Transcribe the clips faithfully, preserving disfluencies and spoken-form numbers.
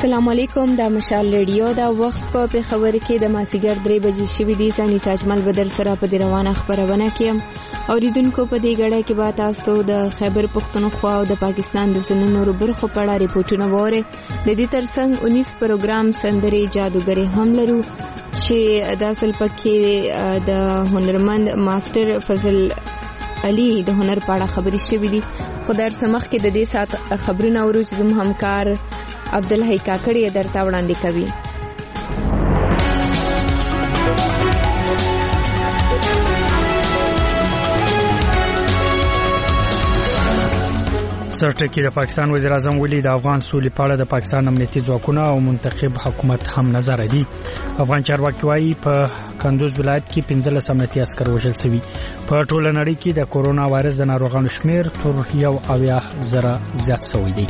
السلام علیکم، دا مشال ریډیو. دا وخت په پیښور کې د مازیګر درې بجې شوې دي. ځاني ساجمل بدر سره په دې روانه خبرونه کې اوریدونکو په دې غړې کې به تاسو د خیبر پښتونخوا او د پاکستان د ځینو نورو برخو په اړه ریپورتونه وره. د دې ترڅنګ انیس پروګرام سندري جادوګری هم لرو چې د اصل پکې د هنرمند ماستر فضل علي د هنر په اړه خبري شوې دي. خدای سمخ کې د دې سات خبرونه اورو چې زموږ همکار عبدالحی کاکړی درته وړاندې کوي. سرټکی د پاکستان وزیر اعظم ویلي د افغان سولې په اړه د پاکستان امنیتي ځواکونه او منتخب حکومت هم نظر دي. افغان چارواکي وايي په کندوز ولایت کې پنځلس امنیتي عسكر وژل شوي. په ټوله نړۍ کې د کورونا وایرس د ناروغانو شمیر تر یو اویا زره زیات شوی دی.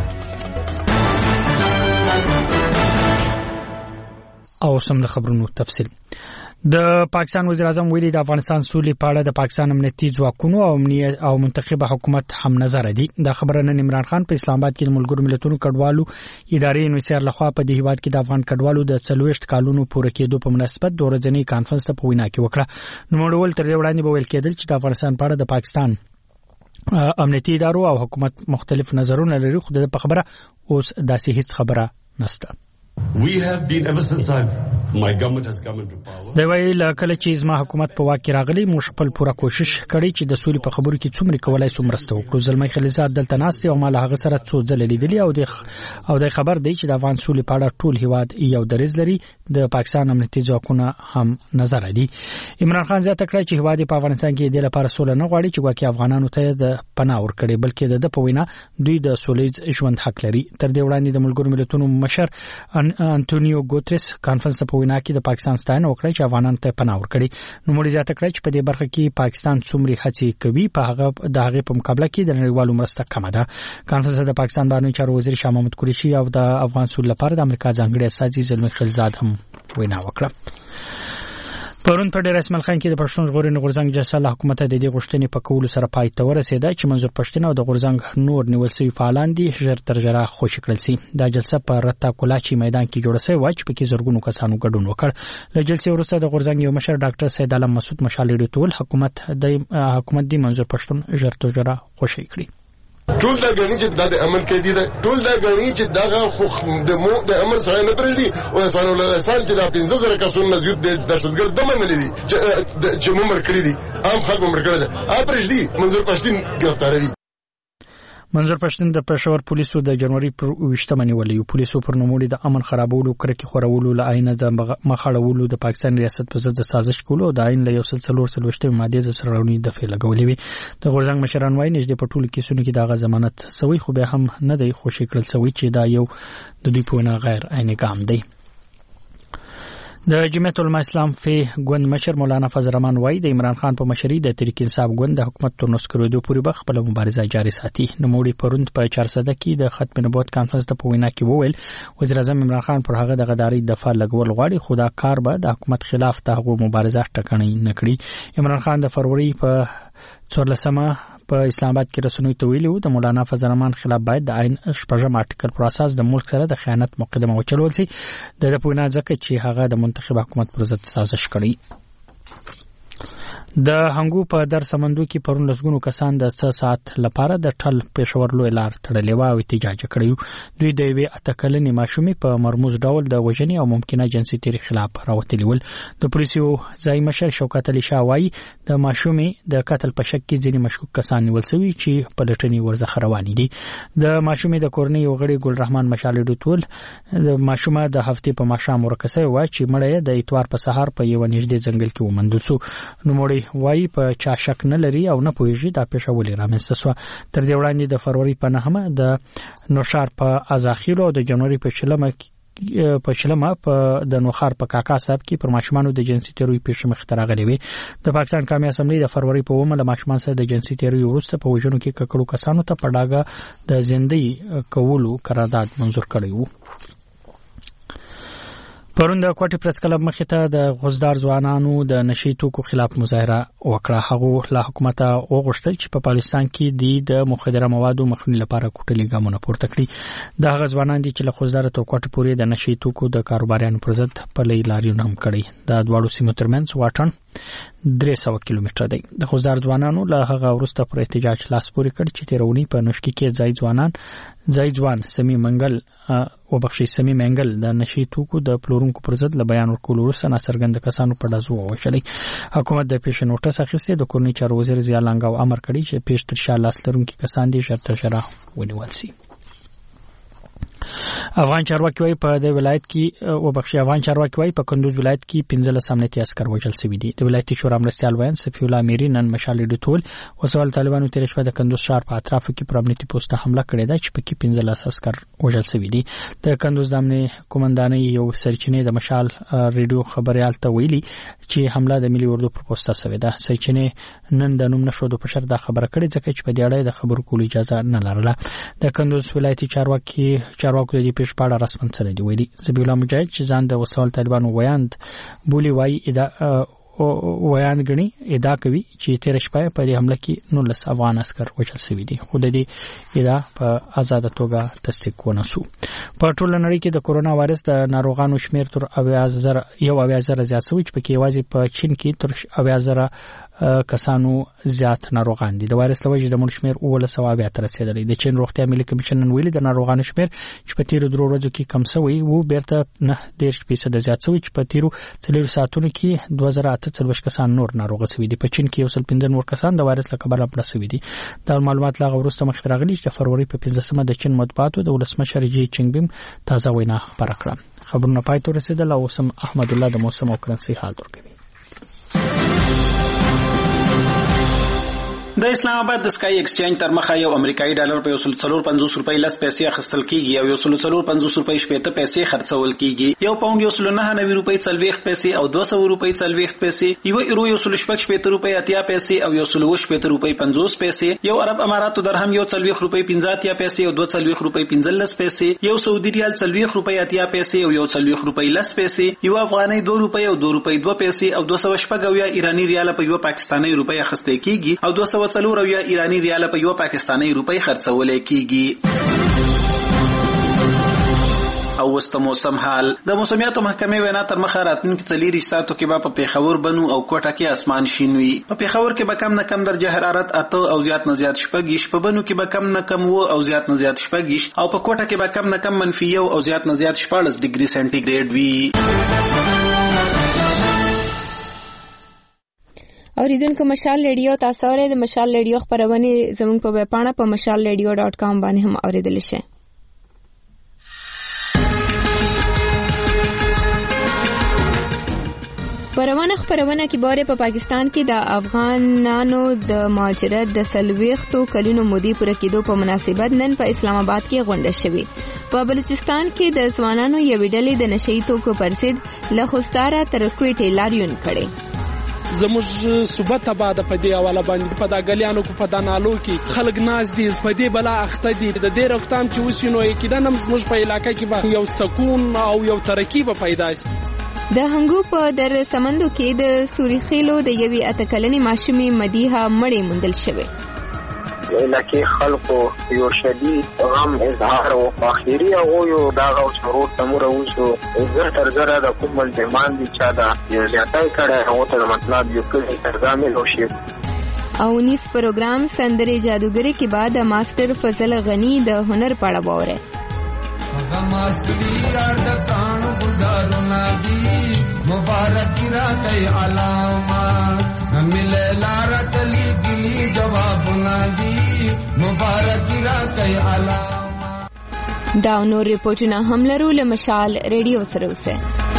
او سم د خبرونو تفصیل. د پاکستان وزیر اعظم ویلي د افغانستان سولې په اړه د پاکستان امنیتي ځواکونو او امنیت او منتخب حکومت هم نظر دي. د خبره نن عمران خان په اسلام آباد کې د ملګرو ملتونو کډوالو ادارې انویسر لخوا په دې هیواد کې د افغان کډوالو د څلويشت کالونو پوره کېدو په مناسبت د ورځنی کانفرنس ته په وینا کې وکړه. نو موږ تر دې وړاندې به ویل کېدل چې د افغانستان په اړه د پاکستان امنیتي ادارو او حکومت مختلف نظرونه لري، خو د خبره اوس داسې هیڅ خبره نشته. We have been ever since I've, my government has come into power. دا ویل کله چې زما حکومت په واک راغلی موږ خپل پوره کوشش کړی چې د سولې په خبرو کې څومره کولای سو مرسته وکړو. زلمی خلیزات دلته ناست او مال هغه سره څو ځله لیدلی او د او د خبر دی چې د افغان سولې په اړه ټول هیواد یو درز لري. د پاکستان امنیتي ځواکونه هم نظر دي. عمران خان زیاته کړی چې هیواد په افغانستان کې د لپاره سوله نه غواړي چې واکي افغانانو ته د پناه ورکړي، بلکې د په وینا دوی د سولې ژوند حق لري. تر دې وړاندې د ملګرو ملتونو مشر انټونیو ګوتریس کانفرنس په وینا کې د پاکستان ستاینه وکړه چې افغانانو ته پناه ورکړي. نو موږ زیاته کړی چې په دې برخه کې پاکستان څومره هڅې کوي په هغه د هغه په مقابله کې د نړیوالو مرسته کمه ده. کانفرنس د پاکستان بهرنی چارو وزیر شاه محمود قریشي او د افغان سولې لپاره د امریکا ځانګړي استازي زلمی خلیزات هم وینا وکړه. پرون په ډیر اسمل خان کې د پښتون ژغورنې غورځنګ جسل حکومت د دې غوښتنې په کولو سره پای ته ورسېده چې منظور پښتون او د غورځنګ نور نیول شوی فعالان دي ژر تر ژره خوشی کړل شي. دا جلسه په رتا کولاچی میدان کې جوړه شوې و چې په کې زرګونو کسانو ګډون وکړ. له جلسې وروسته د غورځنګ یو مشر ډاکټر سید عالم مسعود مشالې ټول حکومت د حکومت دی منظور پښتون ژر تر ژره خوشی کړي. ټول دا غنی چې د امن کې دي ټول دا غنی چې دغه خو د مو د امن سره نه پرېږدي او انسان ول انسان چې د پنځه زره کسونو زیات د دهشتګرد دمن لري چې چې مو مرکړي دي عام خلک مو مرکړي دي اپرېږدي منظور پښتون ګرفتاروي. منظور پښتون د پېښور پولیسو د جنوري پر وشتمه نیولې. پولیسو پر نوموړي د امن خرابولو کرکې خورولو له عین د مخاړولو د پاکستان ریاست په ضد سازش کولو د عین له یو سلسله ورسلوشته ماده د سرغونی د فعل لګولې وي. د غورځنګ مشران وايي نږدې په ټولو کیسونو کې د غزمانت سوي خو به هم نه دی خوشی کړل سوي چې دا یو د دوی په نه غیر عین ګام دی. د جمعیت العلماء اسلام فی ګوند مشر مولانا فضل الرحمن وايي د عمران خان په مشرۍ د تحریک انصاف ګوند د حکومت تر نسکرېدو پورې به خپل مبارزه جاري ساتي. نوموړي پروند په چارسده کې د ختم نبوت کانفرنس ته په وینا کې وویل وزیر اعظم عمران خان پر هغه د غداري دفاع لګول غواړي، خو دا کار به د حکومت خلاف د هغو مبارزه ټکنۍ نه کړي. عمران خان د فروری په څوارلسمه په اسلام آباد کې رسنوي ته ویلي د مولانا فضل الرحمن خلاف باید د عین شپږم آرټیکل پر اساس د ملک سره د خیانت مقدمه وچلول شي. د پوینا ځکه چې هغه د منتخب حکومت پر ضد سازش کړی. د هنګو په در سمندو کې پرون لسګونو کسان د څه ساعت لپاره د ټل پېښور لوی لار تړلې و او احتجاج کړی. دوی د یوې اتکلنې ماشومې په مرموز ډول د وژنې او ممکنه جنسي تیری خلاف راوتلي ول. د پولیسو ځای مشر شوکت علي شاه وايي د ماشومې د قتل په شک کې ځینې مشکوک کسان نیول شوي چې په لټنې ورڅخه روان دي. د ماشومې د کورنۍ یو غړي ګل رحمان مشالې ټول د ماشومه د هفتې په ماښام ورکسه و چې مړی د اتوار په سهار په یو نږدې ځنګل کې ومندل شو. نو مړی وايي په چا شک نه لري او نه پوهیږي دا پیښه ولې رامنځته شوه. تر دې وړاندې د فروری په نهمه د نوشار په ازاخیلو او د جنوري په شلمه په شلمه په د نوخار په کاکا صاحب کې پر ماشومانو د جنسي تیروي پیښه مخ ته راغلې وي. د پاکستان قومي اسمبلی د فروری په اومه له ماشومان سره د جنسي تیروي وروسته په وژنو کې ککړو کسانو ته په ډاګه د زندۍ کولو قرارداد منظور کړی و. پرون د کوټي پریس کلب مخې ته د غوزدار ځوانانو د نشي توکو خلاف مظاهره وکړه. هغه له حکومت وغوښتل چې په پاکستان کې د مخدره موادو مخنیوي لپاره کوټلي ګامونه پورته کړي. د هغه ځوانان دي چې له غوزدار تر کوټي پورې د نشي توکو د کاروباریانو پر ضد په لاريونه هم کړي. د دواړو سیمو ترمنځ واټن درې سوه کیلومتره دی. د غوزدار ځوانانو له هغه وروسته پر احتجاج لاس پورې کړ چې تیرونی په نشکی کې ځای ځوانان ځای ځوان سمي منګل او بخشي سمي منګل د نشي توکو د پلورونکو پر ضد له بیان ورکول وروسته ناڅرګند کسانو په دازو وشلې. حکومت د پیش نوټس اخیسته د کورنۍ چارو وزیر ضیاء لنګاو امر کړی چې پیش تر شا لاس لرونکي کسان دي ژر تر ژره ونیول شي. افغان چارواکي وايي په د ولایت کې او بخشي افغان چارواکي وايي په کندوز ولایت کې پنځلس امنیتي عسكر وژل شوي دي. د ولایتي شورا مرستيال وین صفی الله میری نن مشال ډټول او سوال طالبانو تیر شپه د کندوز ښار په اطرافو کې پر امنیتي پوسټه حمله کړې ده چې پکې پنځلس عسكر وژل شوي دي. د کندوز د امنیتي قومندانۍ یو سرچینې د مشال ریډیو خبريال ته ویلي چې حمله د ملي اردو پر پوسټه شوې ده. سرچینې نن د نوم نشو د پشر د خبره کړې ځکه چې په دې اړه د خبرو کولو اجازه نه لرله. د کندوز ولایتي چارواکي چارواکو د پیش پاړه رسمن سره دی ویلي. زبیح الله مجاهد چې ځان د وسوال طالبانو ویاند بولی وای ادا ویاند غني ادا کوي چې تیر شپه په دې حمله کې نولس افغان عسكر وژل شوي دي. خو د دې ادا په آزاد توګه تصدیق ونسو. په ټول نړۍ کې د کورونا وایرس د ناروغانو شمیر تر اویا زره یو اویا زره زیات شوی چې پکې واځي په چین کې تر اویا زره کسانو زیات ناروغان دي. د وایرس له وجې د مړ شمیر اوله سوه بیا تر رسیدلی. د چین روغتیا ملي کمیشن نن ویلي د ناروغانو شمیر چې په تیرو درو ورځو کې کم شوی وو بیرته نه دېرش فیصده زیات شوی چې په تیرو څلورو ساعتونو کې دوه زره اته څلوېښت کسان نور ناروغه شوي دي. په چین کې یو سل پنځه نور کسان د وایرس له کبله مړه شوي دي. دا معلومات لا وروسته مخې راغلي چې د فروری په پنځلسمه د چین مطبوعاتو د ولسمشر جی جینګ بیم تازه وینا خبره کړه. خبرونه پای ته رسیدل او سم احمد الله د موسم او کرنسي حال ورکوي. د اسلام آباد د سکای ایکسچینج تر مخه یو امریکایي ډالر په یو سل څلور پنځوس روپۍ لس پیسې اخیستل کیږي او یو سل څلور پنځوس روپۍ شپېته پیسې خرڅول کیږي. یو پاوند یو سل نهه نوي روپۍ څلوېښت پیسې او دوه سوه روپۍ څلوېښت پیسې، یو ایرو یو سل شپږ شپېته روپۍ اتیا پیسې او یو سل اووه شپېته روپۍ پنځوس پیسې، یو عرب اماراتو درهم یو څلوېښت روپۍ پنځه اتیا پیسې او دوه څلوېښت روپۍ پنځلس پیسې، یو سعودي ریال څلوېښت روپۍ اتیا پیسې او یو څلوېښت روپۍ لس پیسې، یو افغانۍ دوه روپۍ او دوه روپۍ دوه پیسې او دوه سوه شپږ اویا ایراني ریال په یو پاکستاني روپۍ اخیستل کیږي او دوه سوه څلور اویا ایراني ریال په یو پاکستاني روپۍ خرڅول کیږي. او وسط موسم حال. د موسمیاتو محکمې وینا تر مخه راتلونکي څلېرویشت ساعتو کې به په پیښور بنو او کوټه کې اسمان شین وي. په پیښور کې به کم نه کم درجه حرارت اته او زیات نه زیات شپږ، په بنو کې به کم نه کم و او زیات نه زیات شپږ او په کوټه کې به کم نه کم منفي یو او زیات نه زیات شپاړس ډیګري سنټیګریډ وي. اوریدونکو مشال ریډیو تاسو اورئ. د مشال ریډیو خبرونه زموږ په ویب پاڼه په مشال ریډیو ډاټ کام باندې هم اوریدل شي. پرونه خبرونه کې باره په پاکستان کې د افغانانو د مهاجرت د سلويختو کلونو مودې پوره کېدو په مناسبت نن په اسلام آباد کې غونډه شوې. په بلوچستان کې د ځوانانو یوې ډلې د نشئی توکو پر ضد له خوستاره تر کوټې لاریون کړي. زموږ صوبه تبا د پدې حواله باندې په داګلیانو کو په دانالو کې خلک ناز دي په دې بلا اخته دي. د دې روختام چې وسینو کې د نم زموږ په علاقې کې به یو سکون او یو ترقی به پیدا شي. د هنګو په در سمندو کې د سوري خېلو د یوې اتکلنې ماشومې مدیحه مړې موندل شوې. لکه خلکو یو شدید غم اظهار او اخیری او یو داغه شروع تمره وشو زر تر زر د کومل دیمان دي چا دا یو ځای کړه او ته مطلب یو کلی ترجمه لوشي. او نیس پروګرام سندره جادوګری کې بعد ماستر فضل غنی د هنر پاړه وره. ماستری یاد کانو گزارو نادی مبارک را کئی علامہ ملے لارا تلی گلی جواب نادی مبارک را کئی علامہ. دا نور ریپورټونه هم لرو له مشال ریډیو سره اوسه.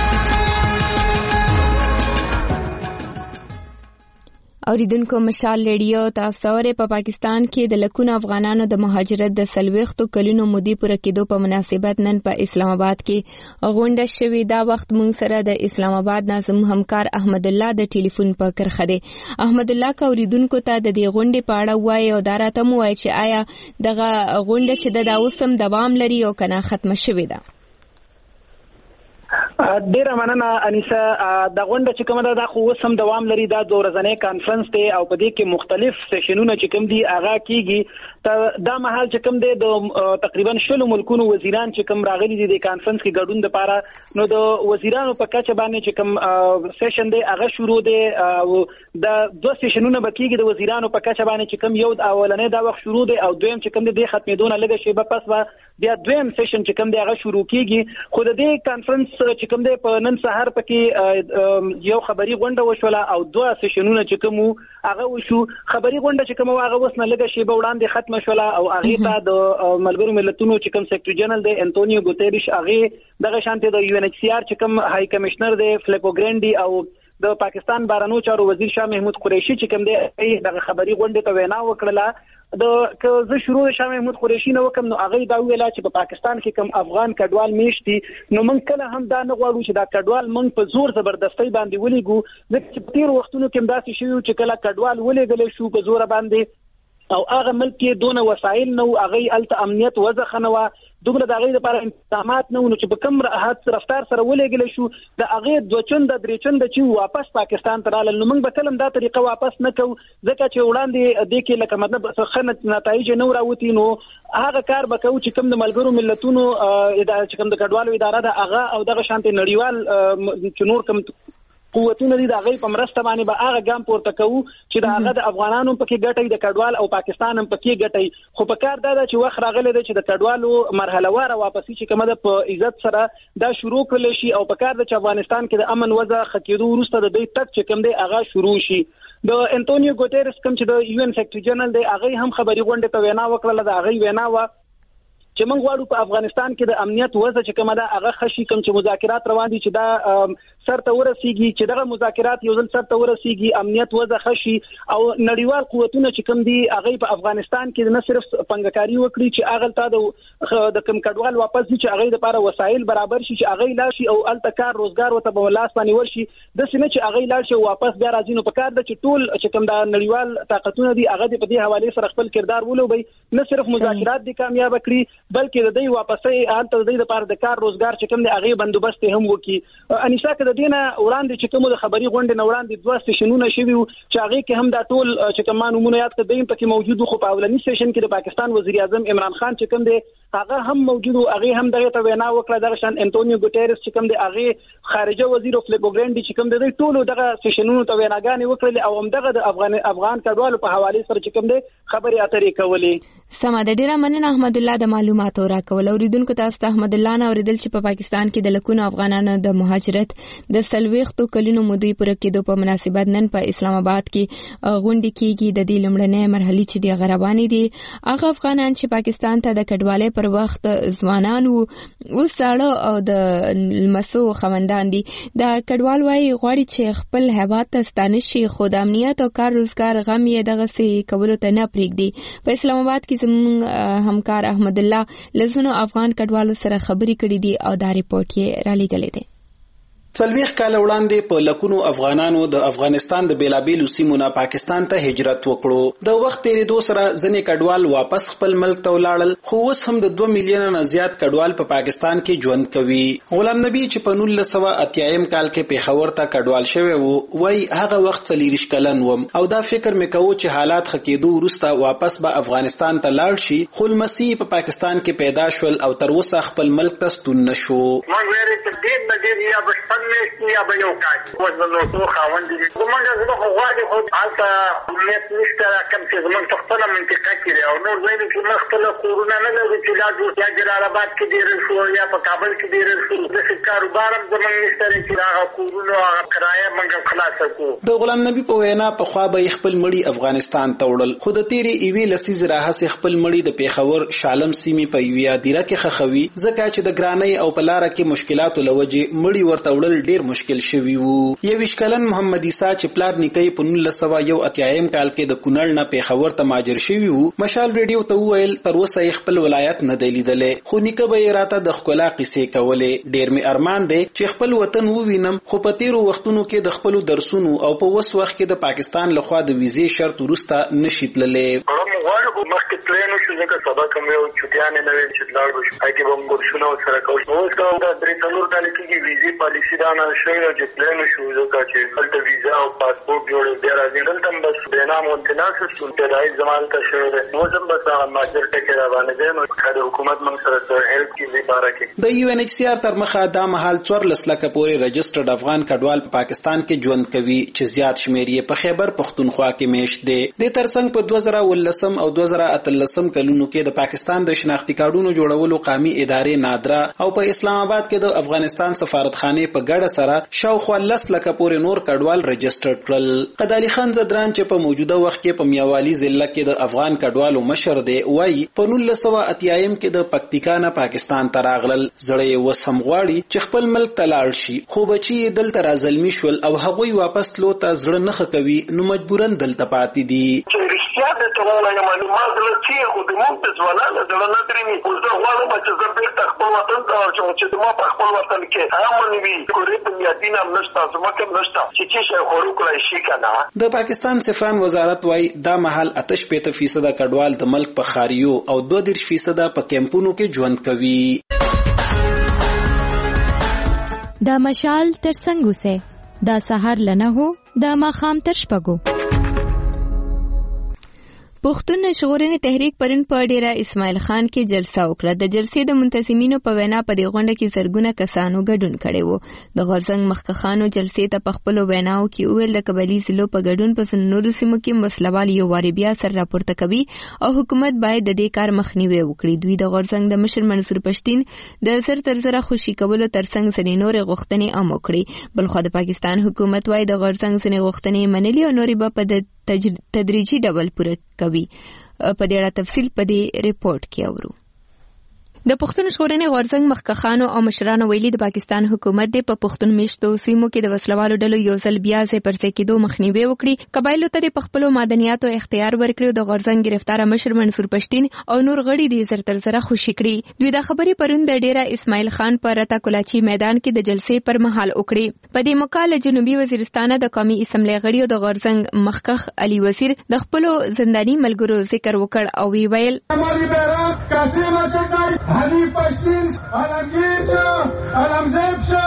اوریدونکو مشال ریډیو تاسو اورئ. په پاکستان کې د لکونو افغانانو د مهاجرت د سلويختو کلونو مودې پوره کېدو په مناسبت نن په اسلام آباد کې غونډه شوې. دا وخت مونږ سره د اسلام آباد ناظم همکار احمد الله د ټلیفون په کرخه دی. احمد الله کا اوریدونکو ته د دې غونډې په اړه وایي او دا راته مو وایي چې آیا دغه غونډه چې د اوسم دوام لري او کنه ختمه شوې ده؟ ډیره مننه انیسه. د غونډه چې کومه ده دا خو اوس هم دوام لري. دا دوه ورځنی کانفرنس دی او په دې کې مختلف سیشنونه چې کوم دي هغه کیږي. دا مهال چې کوم دی د تقریبا شلو ملکونو وزیران چې کوم راغلي دي د کانفرنس کې ګډون لپاره، نو د وزیرانو په کچه باندې چې کوم سیشن دی هغه شروع دی او د دوه سیشنونه به کیږي د وزیرانو په کچه باندې چې کوم یو اولنې دا وخت شروع دی او دویم چې کوم دی د ختمېدون لږه شیبه پس به بیا دویم سیشن چې کوم دی هغه شروع کیږي. خو د دې کانفرنس چې کوم دی په نن سهار پکې یو خبري غونډه وشوله او دوه سیشنونه چې کوم هغه وشو. خبري غونډه چې کوم هغه وس نه لږه شیبه وړاندې ختم شوله او هغه ته د ملګرو ملتونو چې کوم سیکریټری جنرال دی انټونیو ګوتيریش هغه دغه شانته د یو ان ایچ سی آر چې کوم هاي کمشنر دی فلیپو ګرانډي او د پاکستان بهرنیو چارو وزیر شاه محمود قریشي چې کوم دی دغه خبري غونډه ته وینا وکړه. د که زه شروع شاه محمود قریشي نه وکم نو هغه دا ویلا چې په پاکستان کې کوم افغان کډوال میشتي نو موږ کله هم دا نه غواړو چې دا کډوال موږ په زور زبردستۍ باندې ولېګو. ځکه چې په تیر وختونو کې داسې شوي چې کله کډوال ولېګل شو په زور باندې او هغه ملک کې دونه وسایل نو هغه الته امنیت وځه خنوا دومره د هغې لپاره انتظامات نه ونو چې په کوم راحت رفتار سره ولېږلی شو د هغې دوه چنده درې چنده چې واپس پاکستان ته رالل نو موږ به کله هم دا طریقه واپس نه کوو ځکه چې وړاندې دې کې لکه مطلب ښه نتایج نه راوتي نو هغه کار به کوو چې کوم د ملګرو ملتونو چې کوم د کډوالو اداره ده هغه او دغه شانتې نړیوال چې نور کوم قوتونه دي د هغې په مرسته باندې به هغه ګام پورته کوو چې د هغه د افغانانو پکې ګټئ د کډوال او پاکستان هم پکې ګټئ. خو په کار دا ده چې وخت راغلی دی چې د کډوالو مرحله واره واپسي چې کومه ده په عزت سره دا شروع کړلی شي او په کار ده چې افغانستان کې د امن وضع ښه کېدو وروسته د دوی تګ چې کوم دی هغه شروع شي. د انټونیو ګوتيریس کوم چې د یو ان سیکریټري جنرال دی هغې هم خبري غونډې ته وینا وکړله. د هغې وینا وه چې موږ غواړو په افغانستان کې د امنیت وضع چې کومه ده هغه ښه شي. کوم چې مذاکرات روان دي چې دا سر ته ورسیږي چې دغه مذاکرات یو ځل سر ته ورسیږي امنیت وضع ښه شي او نړیوال قوتونه چې کوم دي هغې په افغانستان کې نه صرف پنګکاري وکړي چې هغه ته د کوم کډوال واپس دي چې هغې دپاره وسایل برابر شي چې هغې لاړ شي او هلته کار روزګار ورته په لاس باندې ورشي. داسې نه چې هغې لاړ شي او واپس بیا راځي. نو په کار ده چې ټول چې کوم دا نړیوال طاقتونه دي هغه دې په دې حوالې سره خپل کردار ولوبوي نه صرف مذاکرات دې کامیابه کړي بلکې د دوی واپسۍ هلته د دوی دپاره د کار روزګار چې کوم دی هغې بندوبست هم وکړي. انیسا که د دې نه وړاندې چې کومو د خبري غونډې نه وړاندې دوه سیشنونه شوي وو چې هغې کې هم دا ټول چې کوم ما نومونه یاد کړه دوی هم پکې موجود وو. خو په اولني سیشن کې د پاکستان وزیر اعظم عمران خان چې کوم دی هغه هم موجود وو. هغې هم دغې ته وینا وکړه. دغه شان انټونیو ګوتيریس چې کوم دی هغې خارجه وزیر فلیپو ګرانډي چې کوم دی دوی ټولو دغه سیشنونو ته ویناګانې وکړلې او همدغه د افغان افغان کډوالو په حوالې سره چې کوم دی خبرې اترې کولې. سمه ده. ډېره مننه احمد الله د معلوماتو راکول. اورېدونکو تاسو ته احمد الله نه اورېدل چې په پاکستان کې د لکونو افغانانو د مهاجرت د څلوېښتو کلونو مودې پوره کېدو په مناسبت نن په اسلام آباد کې غونډې کېږي. د دې لومړنۍ مرحلې چې دي هغه روانې دي. هغه افغانان چې پاکستان ته د کډوالۍ پر وخت ځوانان وو اوس زاړه او د لمسو خاوندان دي. د کډوال وایي غواړي چې خپل هیواد ته ستانه شي خو د امنیت او کار روزګار غم یې دغسې کولو ته نه پرېږدي. په اسلام آباد کې زموږ همکار احمد الله لزونو افغان کډوالو سره خبرې کړې دي او دا ریپورت یې رالیږلی دی. څلوېښت کاله وړاندې په لکونو افغانانو د افغانستان د بیلابیلو سیمو نه پاکستان ته هجرت وکړو. د وخت تېرېدو سره ځینې کډوال واپس خپل ملک ته ولاړل خو اوس هم د دوه میلیونه نه زیات کډوال په پاکستان کې ژوند کوي. غلام نبي چې په نولس سوه اتیایم کال کې پېښور ته کډوال شوی و وایي هغه وخت څلېرویشت کلن وم او دا فکر مې کوو چې حالات ښه کېدو وروسته واپس به افغانستان ته لاړ شي خو لمسي په پاکستان کې پیدا شول او تر اوسه خپل ملک ته ستون نه شو. یا به یو کاږي اوس د نوټو خاوند دي زمونږ زموږ خو غواړي خو هلته امنیت نشته کوم چې زمونږ په خپله منطقه کې دی او نور ځایونه کې موږ خپله کورونه نه لرو چې دا جوړ یا جلال آباد کې ډېرل شو یا په کابل کې ډېرل شو داسې کاروبار هم زمونږ نشته دی چې هغه کورونه هغه کرایه موږ خلاصه کړو. د غلام نبي په وینا پخوا به یې خپل مړي افغانستان ته وړل خو د تېرې یوې لسیزې راهیسې خپل مړي د پېښور شالم سیمې په یوې هدیره کې ښخوي ځکه چې د ګرانۍ او په لاره کې مشکلاتو له وجې مړي ورته وړل ډېر مشکل شوي وو. یویشت کلن محمد عیسی چې پلار نیکه په نولس سوه یو اتیایم کال کې د کونړ نه پېښور ته مهاجر شوي وو مشال ریډیو ته وویل تر اوسه یې خپل ولایت نه دی لیدلی خو نیکه به یې راته د ښکلا قیسې کولې. ډېر مې ارمان دی چې خپل وطن ووینم خو په تېرو وختونو کې د خپلو درسونو او په اوس وخت کې د پاکستان لخوا د ویزې شرط وروسته نشي تللی. زړه مو غواړو مخکې تلنو شو ځکه سبا کوم یو چټیانه نه وي چې لاړ بشو هغه به موږ شنو سره کوو اوس دا درې څلور کال کې ویزه پالیسی دا نه شوی چې تلنو شو ځکه چې هلته ویزا او پاسپورت جوړ دی راځي دلته بس بنا مونتناس څه راځي زمال ته شوی دی نو زم بس ماجر ټکی را باندې دی نو د حکومت موږ سره هیلپ کیږي بارکه د یو ان ایچ سی آر تر مخه دا مهال څوار لسلکه پورې رجسټرډ افغان کډوال په پاکستان کې ژوند کوي چې زیات شمیر یې په خیبر پختونخوا کې میشت دي د ترڅنګ په دوه زره ولسم او دوه زره اتلسم کلونو کې د پاکستان د شناختی کارډونو جوړولو قومي ادارې نادرا او په اسلام آباد کې د افغانستان سفارتخانه په ګډه سره شاوخوا لس لکه پورې نور کډوال رجسټر کړل. قدالي خان زدران چې په موجوده وخت کې په میاوالی ضلع کې د افغان کډوالو مشر دی وایي په نولس سوه اتیایم کې د پکتیکا نه پاکستان ته راغلل. زړه یې وس هم غواړي چې خپل ملک ته لاړ شي خو بچي دلته راځلمي شول او هغوی واپس تلو ته زړه نه ښه کوي نو مجبورن دلته پاتې دي. رښتیا د ټولو یې معلومات لري خو د موږ د ځوانانو د نه درېمي خو زه غواړم چې زه بیرته خپل وطن ته ورشم چې ما په خپل وطن کې امن وي کورې بنیادین هم نشته ځمکه هم نشته چې چې شی خورو کولای شي کنه. د پاکستان سفران وزارت وايي دا مهال اتش پېته فیصد کډوال د ملک په خاریو او دوه دېرش فیصد په کیمپونو کې ژوند کوي. دا مشال تر څنګه سه دا سحر لنه هو دا ماخام تر شپګو. پښتون ژغورنې تحریک پرون په ډیره اسماعیل خان کې جلسه وکړه. د جلسې د منتظمینو په وینا په دې غونډه کې زرګونه کسانو ګډون کړی وو. د غورځنګ مخکخانو جلسې ته په خپلو ویناو کې وویل د قبایلي ضلعو په ګډون په نورو سیمو کې وسلوال یو وارې بیا سر راپورته کوي او حکومت باید د دې کار مخنیوی وکړي. دوی د غورځنګ د مشر منصور پښتین د سر تر سره خوشي کولو ترڅنګ ځینې نورې غوښتنې هم وکړي. بلخو د پاکستان حکومت وايي د غورځنګ ځینې غوښتنې منلي او نورې به په تدریجي ډول پوره کوي. په دې اړه تفصیل په دې ریپورت کې اورو. د پښتون ژغورنې غورځنګ مخکخانو او مشرانو ویلي د پاکستان حکومت د په پښتون میشتو سیمو کې د وسلوالو ډلو یو ځل بیا ځای پر ځای کېدو مخنیوي وکړي. قبایلو ته د پخپلو معدنیاتو اختیار ورکړي. د غورځنګ گرفتار مشر منصور پښتین او نور غړي د زر تر زره خوشي کړي. دوی د خبرې پرون د ډیره اسماعیل خان پر رتا کولاچی میدان کې د جلسې پر مهال وکړي. په دې مقاله جنوبي وزیرستان د قومي اسمبلی غړي او د غورځنګ مخکخ علي وزیر د خپلو زنداني ملګرو ذکر وکړ او وی ویل حبیب پشتین علمگیر شو علمزیب شو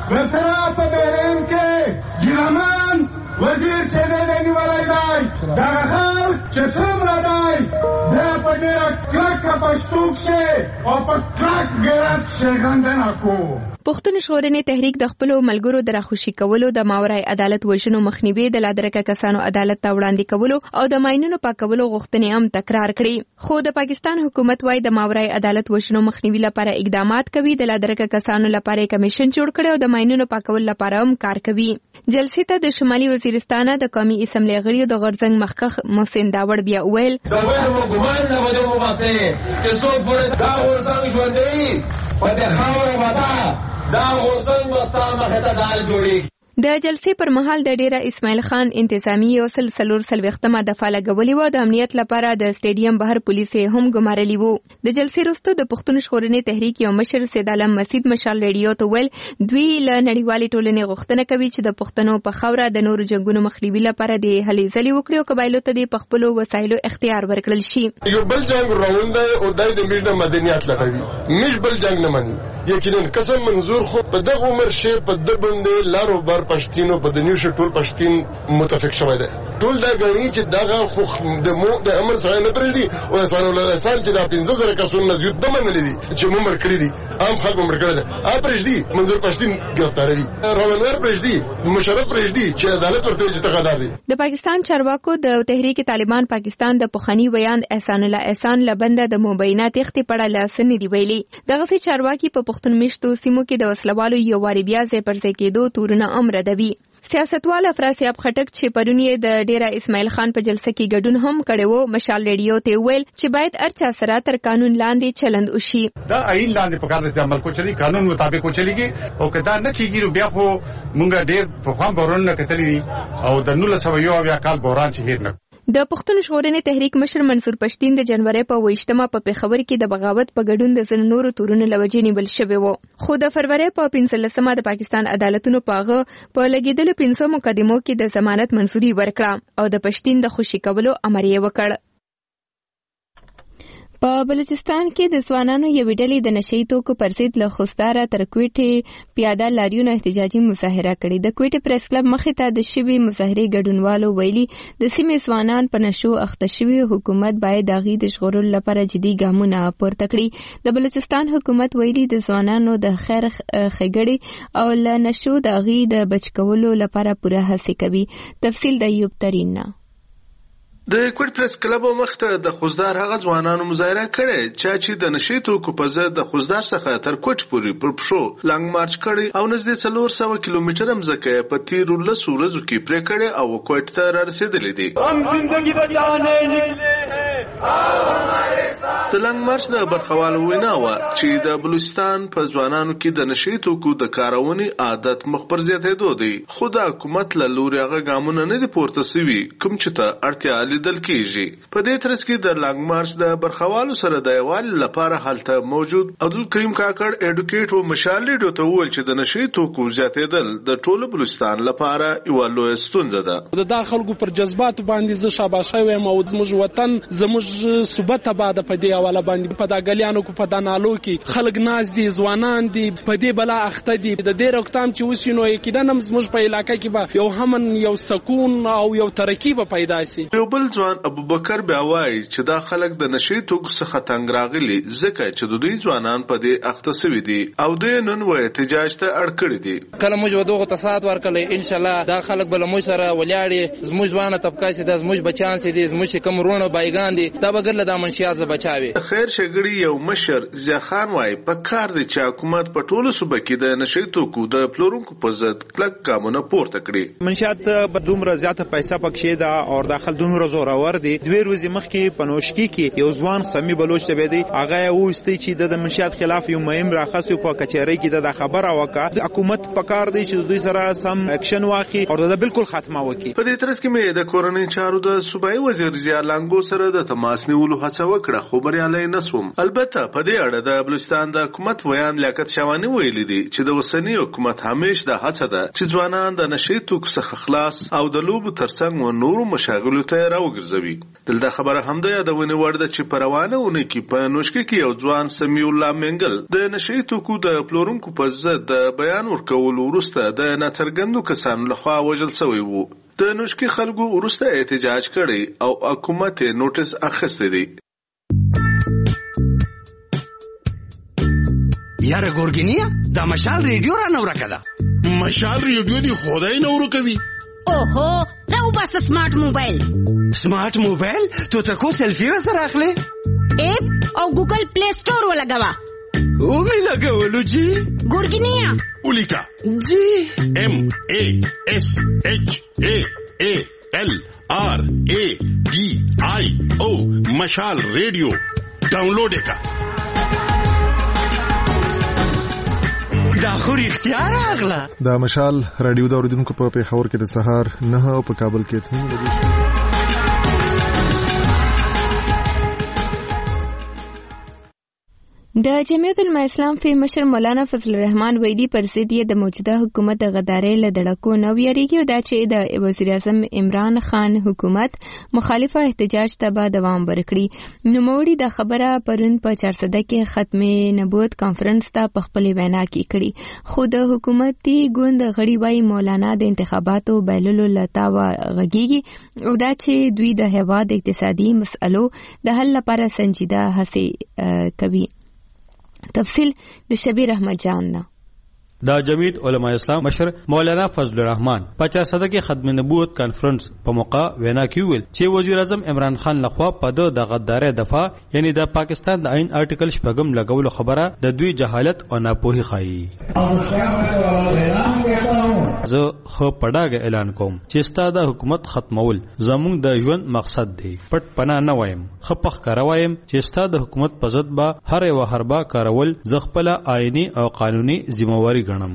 بسرات بهرین که گیرمان وزیر چه دیدنی ولی دای در خال چطوم را دای در پدیر کلک پشتوک شه او پر کلک گرد شیغندن اکو. پښتون ژغورنې تحریک د خپلو ملګرو د راخوشي کولو د ماورای عدالت وژنو مخنیوي د لادرکه کسانو عدالت ته وړاندې کولو او د ماینونو پاکولو غوښتنې هم تکرار کړي. خو د پاکستان حکومت وايي د ماورای عدالت وژنو مخنیوي لپاره اقدامات کوي. د لادرکه کسانو لپاره کمیشن جوړ کړي او د ماینونو پاکولو لپاره هم کار کوي. جلسې ته د شمالي وزیرستان د قومي اسمبلی غړي د غورځنګ مخکخ محسن داوړ بیا ویل دا وایي مو ګمان نه وځي مو باسه چې څوک پرې دا غورځنګ ژوندې په دې خاورې وتا دا غورځنګ مستا مخه ته ډال جوړي. د جلسې پر مهال د ډیره اسماعیل خان انتظامی یو سل سلور سلوختمه دفعه لګولې وه. د امنیت لپاره د سټیډیم بهر پولیس هم ګمارلي وو. د جلسې وروسته د پښتون ژغورنې تحریک یو مشر سید عالم مسید مشال ریډیو ته ویل دوی له نړیوالې ټولنې غوښتنه کوي چې د پښتنو په خاوره د نورو جنګونو مخنیوي لپاره د هلې ځلې وکړي او قبایلو ته د پخپلو وسایلو اختیار ورکړل شي. یو بل جنگ روان دی او دای د میډیا مدنیات لګوي میش بل جنگ نه مانی یقینا قسم منظور خو په دغه عمر شي په د باندې لارو بار پښتینو په د نیو شټول پښتین متفق شوی دی. ټول دا غني چې دغه خو د مو د امر سره نه پرېږدي او اسانه ولرسان چې دا پنځه زره کسونه زیات دمه نه لیدي چې مو مر کړی دي عام خلک مر کړی دي ا پرېږدي منظور پښتین گرفتاروي روانور پرېږدي مشرف پرېږدي چې عدالت ورته چې تقاضا دي. د پاکستان چارواکو د تحریک طالبان پاکستان د پخانی ویاند احسان الله احسان لبنده د مبینات اختی پړه لاسنی دی ویلي. دغه سي چارواکي په پښتون میشتو سیمو کې د وسلوالو یو واری بیا ځای پر ځای کېدو تورونه امر دوي. سیاستوال افراسیاب خټک چې پرون یې د ډیره اسماعیل خان په جلسه کې ګډون هم کړی وو مشال ریډیو ته ویل چې باید ارچا سره تر قانون لاندې چلند وشي. دا عین لاندې په کار د عمل کو چلی قانون مطابق چلیږي او کدا نه کیږي بیا خو مونږ ډیر په خام بورون نه کتلې او د نولس سوه یو اویا کال بوران چې هیر نه. د پښتون ژغورنې تحریک مشر منصور پښتین د جنوري په ویشتمه په پیښور کې د بغاوت په ګډون د ځینو نورو تورونو لوجې نیول شوی وو. خو د فروری په پنځلسمه د پاکستان عدالتونو په هغه په لګیدلو پنځه مقدمو کې د ضمانت منظوري ورکړه او د پښتین د خوشي کولو امر یې وکړ. په بلوچستان کې د ځوانانو یوې ډلې د نشهیي توکو پر ضد له خوستاره تر کوټې پیاده لاریون احتجاجي مظاهره کړې. د کوټې پریس کلب مخې ته د شوي مظاهرې ګډونوالو ویلي د سیمې ځوانان په نشو اخته شوي، حکومت باید د هغوی د ژغورلو لپاره جدي ګامونه پورته کړي. د بلوچستان حکومت ویلي د ځوانانو د خیر ښېګړې او له نشو د هغوی د بچ کولو لپاره پوره هڅې کوي. تفصیل د ایوب ترین نه. د کوټ پریس کلب مخته د خوزدار هغه ځوانانو مظاهره کړې چې د نشي توکو په ضد د خوزدار څخه تر کوټ پورې پر پښو لنګ مارچ کړي او نږدې څلور سوه کیلومتره مځکه په تیرو لسو ورځو کې پرې کړې او کوټ ته رارسېدلې دي. د لنګ مارچ د برخوالو وینا وه چې د بلوچستان په ځوانانو کې د نشي توکو د کارونې عادت مخ پر زیاتېدو دی، خو د حکومت له لوري هغه ګامونه نه دي پورته سوي کوم چې ته اړتیا لیدل کېږي. په دې ترڅ کې د لنګ مارچ د برخوالو سره د یووالي لپاره هلته موجود عبدالکریم کاکړ ایډوکیټ و مشال لیډو ته وویل چې د نشي توکو زیاتېدل د ټولو بلوچستان لپاره یوه لویه ستونزه ده. د دا خلکو پر جذباتو باندې زه شاباشی وایم او زموږ وطن زموږ صوبه تباه ده. په دې حواله باندې په دا ګلیانو کې په دا نالو کې خلک ناست دي، ځوانان دي، په دې بلا اخته دي. د دې روکتام چې اوس نو یقینا هم زموږ په علاقه کې به یو همن یو سکون او یو ترقي به پیدا شي. یو بل ځوان ابوبکر بیا وایي چې دا خلک د نشي توکو څخه تنګ راغلي ځکه چې د دوی ځوانان په دې اخته سوي دي او دوی نن و احتجاج ته اړ کړي دي. کله موږ ودغه تصاد ورکړل ان شاء الله دا خلک بل موږ سره ولاړې زموږ ځوانه طبقه چې د زموږ بچان سي دي زموږ کوم رونه بایګان دي دا بغیر له د منشيات ز بچاوي. خیر شګړي یو مشر ضیا خان وایي په کار دي چې حکومت په ټولو صوبه کې د نشي توکو د پلورونکو په ضد کلک ګامونه پورته کړي. منشيات به دومره زیاته پیسې پکې ده او داخل دومره زورور دي. دوی ورځې مخکې په نوشکی کې یو ځوان سمي بلوچ ته دی هغه وستي چې د منشيات خلاف یو مهم راخصو په کچېری کې د خبره وکړه. حکومت په کار دی چې دوی سره سم اکشن واخلي او دا بالکل ختمه وکړي. په دې ترڅ کې مې د کورنۍ چارو د صوبایي وزیر ضیا لانګو سره د تماس نیولو هڅه وکړه خو بریالی نه شوم. البته په دې اړه د بلوچستان د حکومت ویان لیاقت شوانی ویلي دي چې د اوسنی حکومت همیشه د هڅه ده چې ځوانان د نشي توکو څخه خلاص او د لوبو ترڅنګ و نورو مشاغلو ته راوګرځوي. دلته خبره هم ده یادونه وړ ده چې په روانه اونۍ کې په نوشکي کې یو ځوان سمیع الله منګل د نشي توکو د پلورونکو په ضد د بیان ورکولو وروسته د ناڅرګندو کسانو لخوا وژل شوی و. د نوشکي خلکو وروسته احتجاج کړی او حکومت نوټس اخیستی دی. یاره ګورګینیا دا مشال ریډیو را نو راکړه. مشال ریډیو دی خدای نو ورکوي. اوهو راو بس سمارټ موبایل. سمارټ موبایل تو ته کو سیلفي را سره اخلي؟ اپ او ګوګل پلی سٹور ولګوا. او می لګولو جی. ګورګینیا ولیکا جی ام ا اس اچ ا ا ال آر ا ډي آی او مشال ریډیو ډاونلوډ وکړه. دا خو اختیار اغلا. دا مشال رادیو دا اوریدونکو په پیښور کې د سهار نه او په کابل کې اته بجې. د جمعیت العلماء اسلام فی مشر مولانا فضل الرحمن ویلي پر ضد یې د موجوده حکومت د غدارۍ له دړکو نه ویریږي او دا چې د وزیر اعظم عمران خان حکومت مخالفه احتجاج ته به دوام ورکړي. نوموړي دا خبره پرون په چارسده کې ختم نبوت کانفرنس ته په خپل وینا کې کړي خو د حکومتي ګوند غړي وايي مولانا د انتخاباتو بایللو لتاوه غږیږي او دا چې دوی د هیواد اقتصادي مسئلو د حل لپاره سنجیده هڅې کوي. تفصیل د شبیر احمد جان نه. د جمعیت علماء اسلام مشر مولانا فضل الرحمن په چارسده کې ختم نبوت کانفرنس په موقع وینا کې ویل چې وزیر اعظم عمران خان لخوا په د غدارۍ دفاع یعنی د پاکستان د عین آرټیکل شپږم لګولو خبره د دوی جهالت او ناپوهي ښایي. زه خو پډاګه اعلان کوم چې ستاسو د حکومت ختمول زموږ د ژوند مقصد دی. پټ پنا نه وایم خپخ کارویم چې ستاسو د حکومت په ضد به هر یو هربا کارول ز خپل آئینی او قانوني ذمہواری غنم.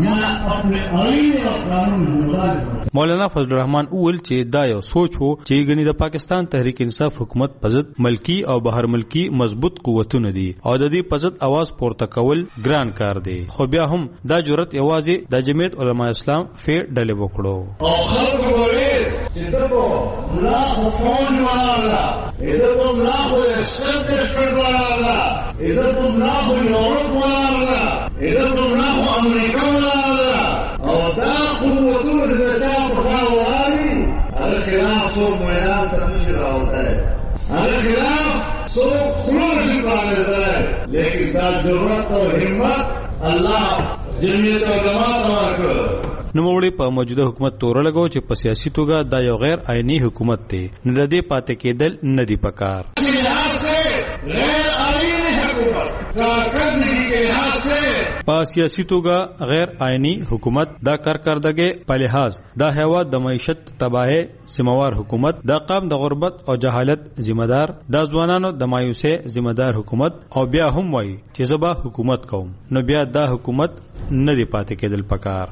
مولانا فضل الرحمن اول چې دا یو سوچ وو چې غنی د پاکستان تحریک انصاف حکومت په ضد ملکی او بهر ملکی مضبوط قوتونه دي او د دې په ضد आवाज پورته کول ګران کار دی خو بیا هم دا جرأت یوازې د جمعیت علماء اسلام فی ډلې وکړو. چې دغه ملاخ فون والا دغه ملاخ استراتیژیک والا دغه ملاخ یورپ والا دغه ملاخ امریکا والا او دا قوتونه د چا په خوا وایي هغه خلاف څو میدان ته نشي راوځي هغه خلاف څو خلوص باندې لیکن دا ضرورت او همت الله جمعیت علماء ورکړ. نوموړي په موجوده حکومت تور لګو چې په سیاسي توګه دا یو غیر آئینی حکومت دی، نه د دې پاتې کېدل نه دی پکار. په سیاسي توګه غیر آئینی حکومت دا کارکردګي په لحاظ دا هیواد د معیشت تباہی سیموار حکومت، دا قام د غربت او جهالت ذمہ دار، دا ځوانانو د مایوسه ذمہ دار حکومت، او بیا هم وایي چې زبا حکومت کوم، نو بیا دا حکومت نه دی پاتې کېدل پکار.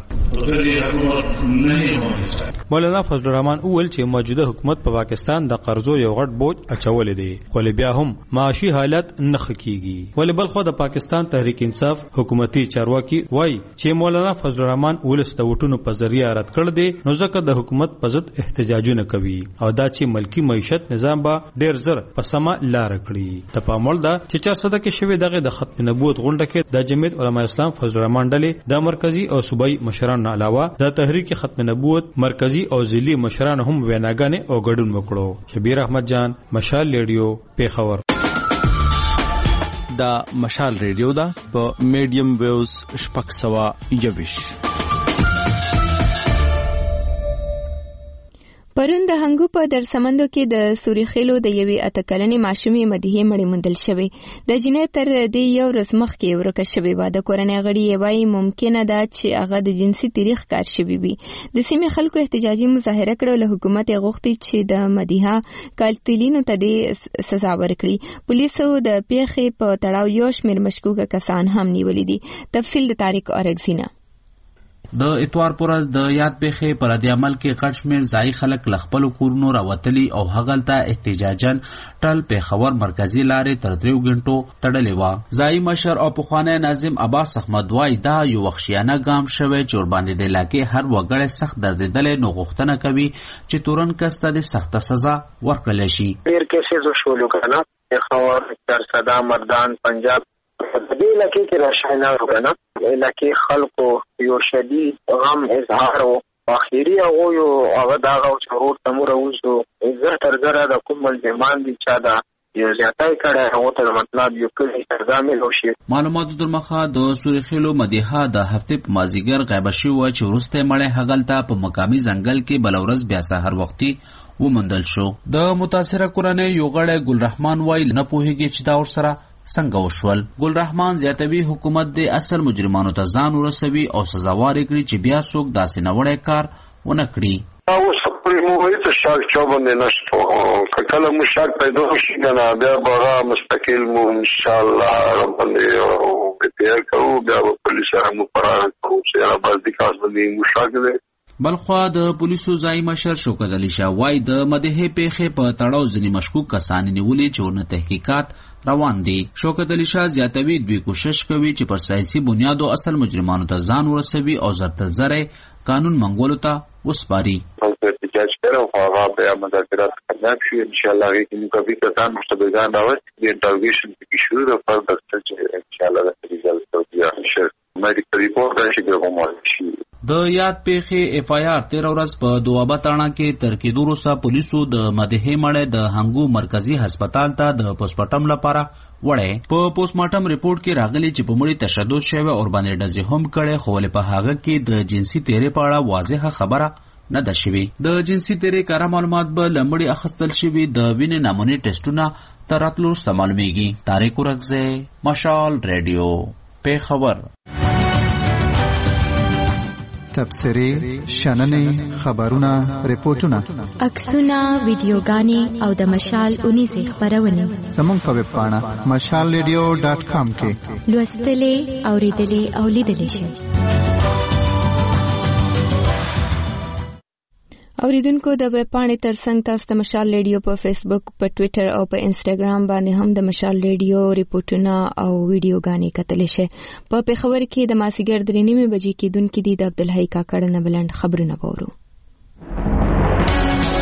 مولانا فضل الرحمن اول چې موجوده حکومت په پاکستان د قرضو یو غټ بوج اچولې دی، ولې بیا هم معاشي حالت نه خکېږي. ولې بل خو د پاکستان تحریک انصاف حکومتي چارواکي وایي چې مولانا فضل الرحمن اول ست وټونو په ذریعہ رد کړ دی، نو ځکه د حکومت په ضد احتجاجونه کوي او دا چې ملکی معیشت نظام به ډیر زر په سما لار کړی. د پامول دا چې چا صده کې شوی دغه د ختم نبوت غونډه کې د جمعیت علماء اسلام فضل الرحمن ډلې د مرکزی او صوبایي مشرانو علاوه د تحریک ختم نبوت مرکزی او ضلعي مشرانو هم ویناګانې او ګډون وکړو. شبیر احمد جان، مشال ریډیو، پیښور. دا مشال ریډیو دا په میډیم ویوز شپږ سوه یویش. پرون د هنګو په درسمندو کې د سوريخیلو د یوې اتکلنې ماشومې مدیحې مړې موندل شوې. د جنې تر دې یو ورځ مخکې ورکه شوې وه. د کورنۍ غړي یې وایي ممکنه ده چې هغه د جنسي تاریخ کار شوی وي. د سیمې خلکو احتجاجي مظاهره کړه، له حکومت یې غوښتي چې د مدیحه قاتلینو ته دې سزا ورکړي. پولیسو د پیښې په تړاو یو شمېر مشکوکه کسان هم نیولي دي. تفصیل د طارق اورګزینه. د اتوار پورز د یاد پیښې پر د عمل کې غټ شمېر ځای خلک ل خپل کورونو راوتلي او هغلته احتجاجن ټل پیښور مرکزی لارې تر دریو غنټو تړلې و. ځای مشر او پخوانی ناظم عباس احمد وای دا یو وحشیانه ګام شوی چې ور باندې د علاقې هر وګړی سخت دردېدلې، نو غوښتنه کوي چې تورن کسته د سخته سزا ورکړل شي. ډېر کیسې شولو کنه پیښور، ترصدا، مردان، پنجاب د دې علاقې کې راشنه وکنه علاقې خلکو یو شدید غم اظهار او اخیری هغه یو هغه دا او ضرورت تمور اوسو زه تر زره د کوم ملزمان دي چې دا یو ځاتای کړه هغه ته مطلب یو کلی ترجمه لوشي. معلوماتو در مخه د سوريخیلو مدیحه د هفته په مازیګر غیب شو چې ورسته مړې هغلته په مقامی ځنګل کې بلورز بیا سحر وختي ومندل شو. د متاثره کورنۍ یو غړی ګل رحمان وایي نه پوهیږي چې دا ورسره څنګه وشول. ګل رحمان زیاتوي حکومت د اصل مجرمانو ته ځان ورسوي او سزاوار کړي چې بیا څوک داسې نوړی کار ونه کړي. اوس پرې مو وایي چې شاک چا باندې نشته، کله مو شاک پیدا شي کنه بیا به مستقل مو ان شاء الله باندې بیا کوو، بیا به پولیس سره مو پران کوو چې هغه باندې کاس باندې مو شاک دی. بلخوا د پولیسو ځای مشر شوکت علي شاه وای د مدیحې پیښې په تړاو ځینې مشکوک کسان نیولې چې ورنه تحقیقات روان دي. شوکت علي شاه زیاتوي دوی کوشش کوي چې پر سیاسي بنیادو اصل مجرمانو ته ځان ورسوي او زرتر زره قانون منګولو ته وسپاري. احتجاج کړو هغه بیا مذاکرات کامیاب شي ان شاء الله. کې موږ به کسان مشتبهګان راوړي د انټروګیشن کې شروع د فرد چې ان شاء الله د ریزلټ توګه شي میډیکل ریپورت شي کومول شي. د یاد پیښې اف آی آر تیر ورځ په دوابه تاڼه کې تر کېدو وروسته پولیسو د مدیحې مړی د هنګو مرکزی هسپتال ته د پوسټمارټم لپاره وړی. په پوسټمارټم ریپورت کې راغلی چې په مړي تشدد شوی او باندې ډزې هم کړی، خو ولې په هغه کې د جنسي تیرې په اړه واضحه خبره نه ده شوې. د جنسي تیرې کاره معلومات به له مړي اخیستل شوي، د وینې نمونې ټیسټونه تر راتلو وروسته معلومیږي. طارق اورګزی، مشال ریډیو، پیښور. تبصرې، شننې، خبرونه، ریپورتونه، عکسونه، ویډیوګانې او د مشال اونیزې خبرونه زموږ په ویب پاڼه مشال ریډیو ډاټ کام کې لوستلې، اوریدلې او لیدلې شئ. اوریدونکو د ویب پاڼې ترڅنګ تاسو د مشال ریډیو په فیسبوک، په ټوئیټر او په انسټاګرام باندې هم د مشال ریډیو ریپورتونه او ویډیوګانې کتلی شئ. په پیښور کې د مازیګر درې نیمې بجې کېدونکي دي. د عبدالحی کاکړ نه بلند خبرونه وورو.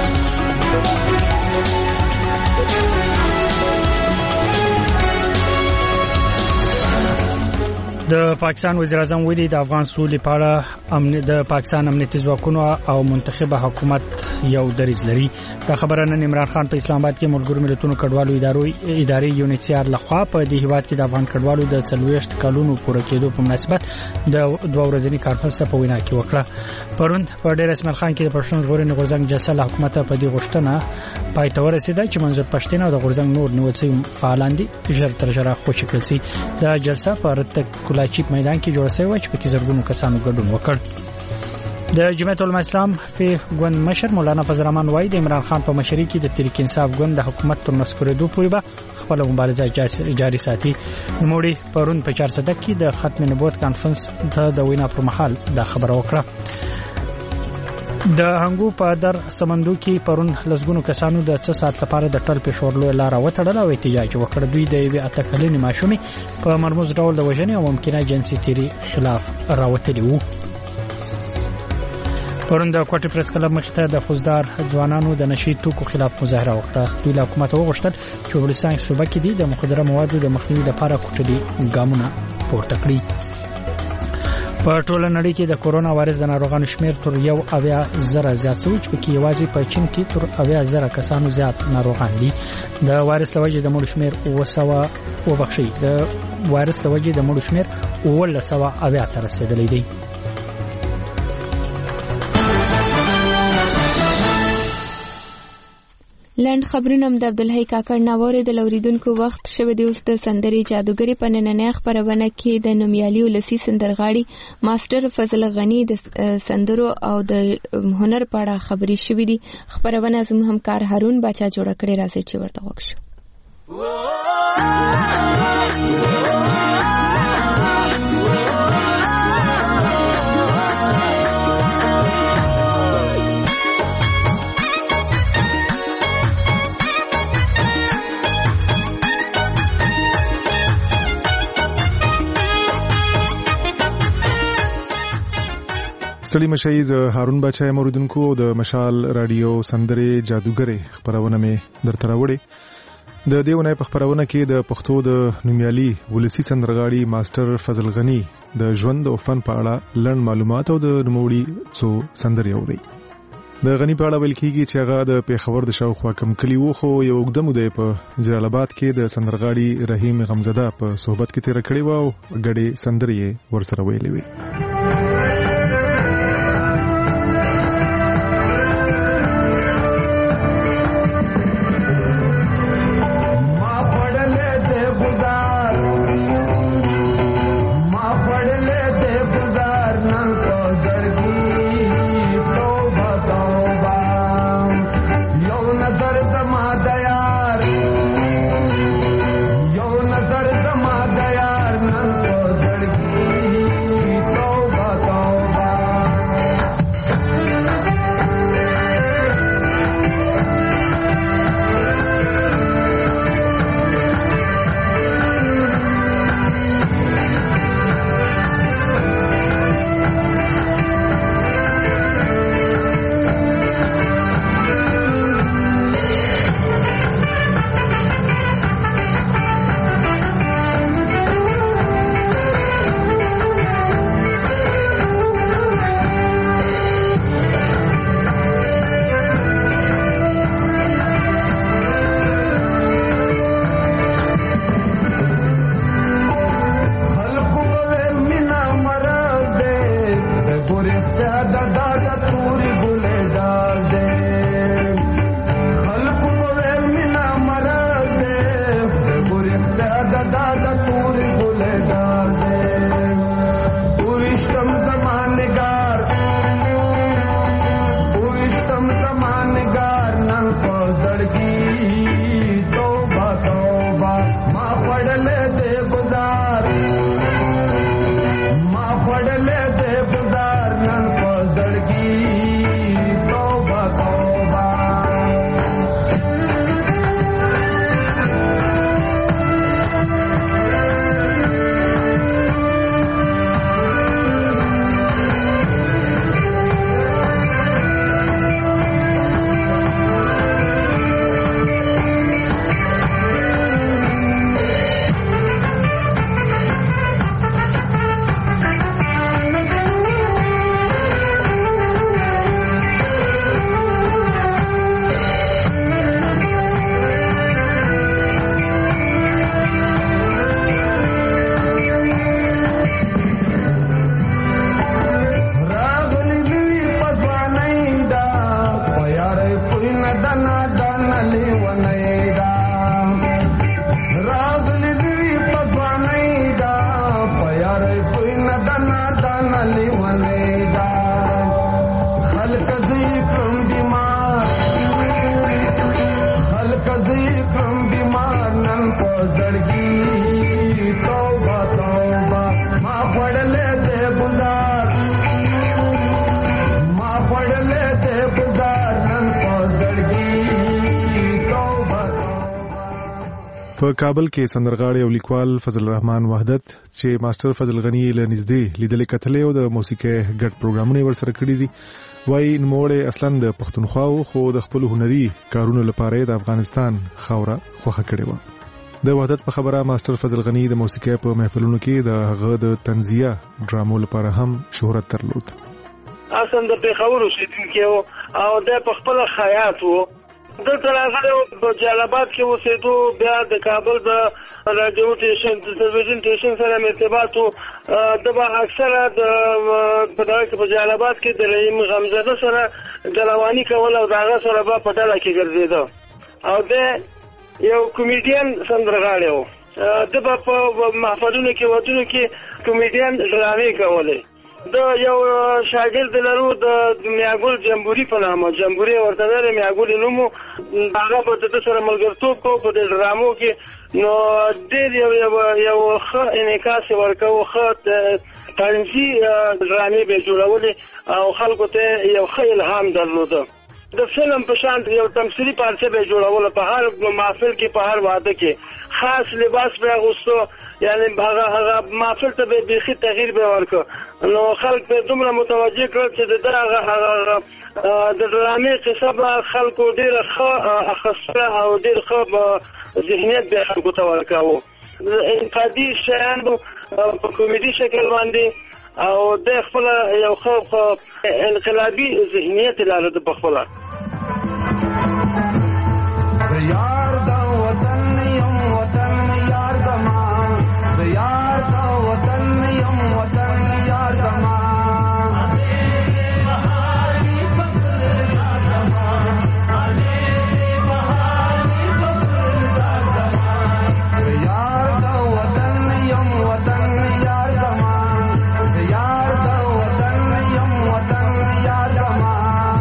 د پاکستان وزیر اعظم ویلي د افغان سولې په اړه امن د پاکستان امنیتي ځواکونو او منتخبه حکومت یو دریځ لري. دا خبره نن عمران خان په اسلام آباد کې ملګرو ملتونو کډوالو ادارو ادارې یونیسیار لخوا په دې هیواد کې د افغان کډوالو د څلوېښت کلونو پوره کېدو په مناسبت د دوه ورځني کانفرنس په وینا کې وکړه. پرون په ډېر اسماعیل خان کې د پښتون ژغورنې غورځنګ جلسه له حکومت په دې غوښتنه پای ته ورسېده چې منظور پښتين او د غورځنګ نور نیولسي فعالان دي ژر تر ژره خوشي کړل شي. د جلسه په رتګ کلاچیپ میدان کې جوړ شوی و چې پکې زرګونو کسانو ګډون وکړ. د جمعیت العلماء اسلام په ګوند مشر مولانا فضل الرحمن وایي د عمران خان په مشرۍ کې د تحریک انصاف ګوند د حکومت تر نسکورېدو پورې به خپل مبارزه جاري ساتي. نوموړي پرون په چارسده کې د ختم نبوت کانفرنس ته د وینا پر مهال دا خبره وکړه. د هنګو په در سمندو کې پرون لسګونو کسانو د څه ساعت لپاره د ټل پېښور لاره وتړل او احتجاج وکړ. دوی د یوې اته کلنې ماشومې په مرموز ډول د وژنې او ممکنه جنسي تیري خلاف راوتلي وو. پرون د کوټې پریس کلب مخې ته د فوزدار ځوانانو د نشي توکو خلاف مظاهره وکړه. دوی له حکومت وغوښتل چې بلوچستان صوبه کې دي د مخدره موادو د مخنیوي لپاره کوټلي ګامونه پورته کړي. په ټوله نړۍ کې د کورونا وایرس د ناروغانو شمیر تر یو اویا زره زیات شوی چې پکې یوازې په چین کې تر اویا زره کسانو زیات ناروغان دي. د وایرس لوجې د مړو شمیر اوه سوه وبخښئ د وایرس لوجې د مړو شمیر اوولس سوه اویا ته رسېدلی دی. لند خبرونه د عبدالحی کاکړ ناوړه د لوریدونکو وخت شوه د اوس د سندري جادوګری په نننۍ خبرونه کې د نومیالي ولسی سندرغاړي ماستر فضل غنی د سندرو او د هنر په اړه خبري شوې دي. خبرونه زموږ همکار هارون باچا جوړ کړي راځي چې ورته وښیو. ستړي مشي ز هارون بچا موریدونکو د مشال رادیو سندره جادوګری خبرونه مې درته راوړې. د دیونه په خبرونه کې د پښتو د نومیالي ولسی سندرغاړي ماستر فضل غنی د ژوند او فن په اړه لړ معلومات او د نوموړي څو سندرې اوري. د غنی په اړه ویل کېږي چې هغه د پیښور د شاوخوا کم کلی وو خو یو وګدمو دی په جلال آباد کې د سندرغاړي رحیم غمزده په صحبت کې تیر کړی و او غړي سندرې ورسره ویلې وي. په کابل کې سندرغاړي او لیکوال فضل الرحمن وحدت چې ماستر فضل غنی له نږدې لیدل کتلې او د موسیقي ګډ پروګرامونه ورسره کړی دي. وایي نوموړی اصلا د پښتونخوا خو د خپل هنري کارونو لپاره د افغانستان خاوره خوښه کړې و. د وحدت په خبره ماستر فضل غنی د موسیقي په محفلونو کې د هغه د طنزیه ډرامو لپاره هم شهرت درلود. اصلا د پیښور اوسیدونکی او د خپل خیاط وو. دلته راغلی په جلالاباد کې اوسېدو، بیا د کابل د راډیو سټیشن د تلویزیون سټیشن سره مې ارتباط و. د به اکثره د په دغه کې په جلالاباد کې د رحیم غمزاده سره ګلواني کول او د هغه سره به په ډله کې ګرځېده او د یو کومیډین سندرغاړی و. د به په محفلونو کې ودونو کې کومیډین ډرامې کولې. د یو شاګرد لرو د میاګل جمبوري په نامه، جمبوري ورته دی، میاګل نومو، هغه به د سره ملګرتوب کو په د ډرامو کې. نو ډېر یو یو ښه انعکاس یې ورکوو، ښه طنزي ډرامې به یې جوړولې او خلکو ته یو ښه الهام درلوده. د فلم په شان یو تمثیلي پارچه به یې جوړوله، په هر محفل کې په هر واده کې خاص لباس به اغوستو، یعنی هغه هغه محفل ته به بیخي تغییر به ورکړه. نو خلک به دومره متوجه کړل چې د دغه هغه د ډرامې قصه به خلکو ډېره ښه اخیستله او ډېر ښه ذهنیت به خلکو ته ورکاوه. انتقادي شیان په کومیډي شکل باندې او د خپل یو ښه انقلابي ذهنیت لري د خپل. یار دا وطن یم وطن یار زمان، یار دا وطن یم وطن یار زمان، بهاری فکر دا زمان، بهاری فکر دا زمان، یار دا وطن یم وطن یار زمان، یار دا وطن یم وطن یار زمان.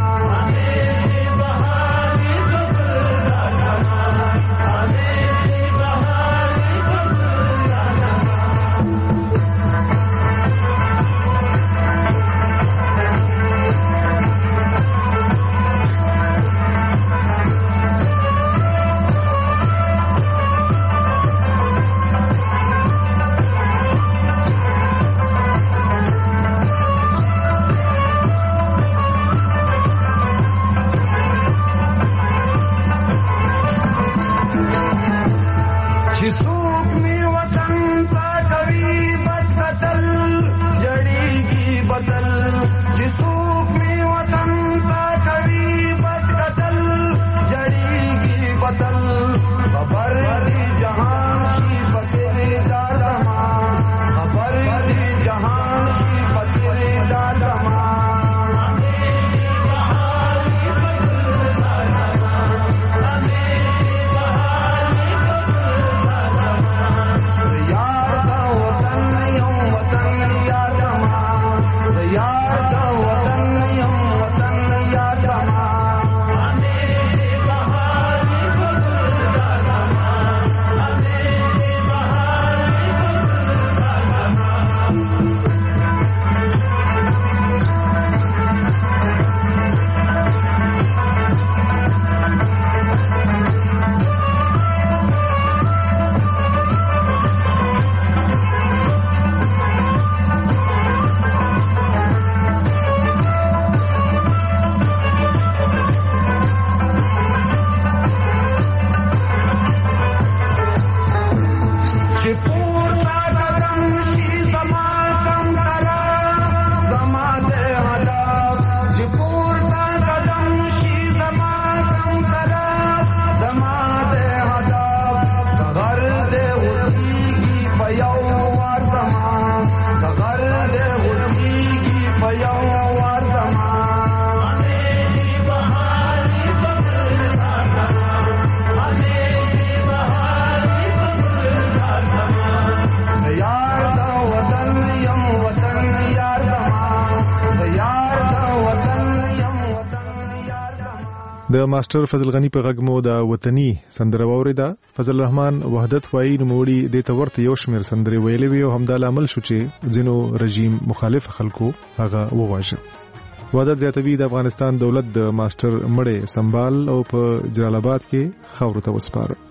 د ماستر فضل غنی په غږ مو د وطني سندره واوریده. فضل الرحمن وحدت وایي نوموړي د تورته یو شمیر سندرې ویلې وي او همدا لامل شو چې ځینو رژیم مخالف خلکو هغه وواژه. وحدت زیاتوي د افغانستان دولت د ماستر مړې سنبال او په جلال آباد کې خاورو ته وسپاره.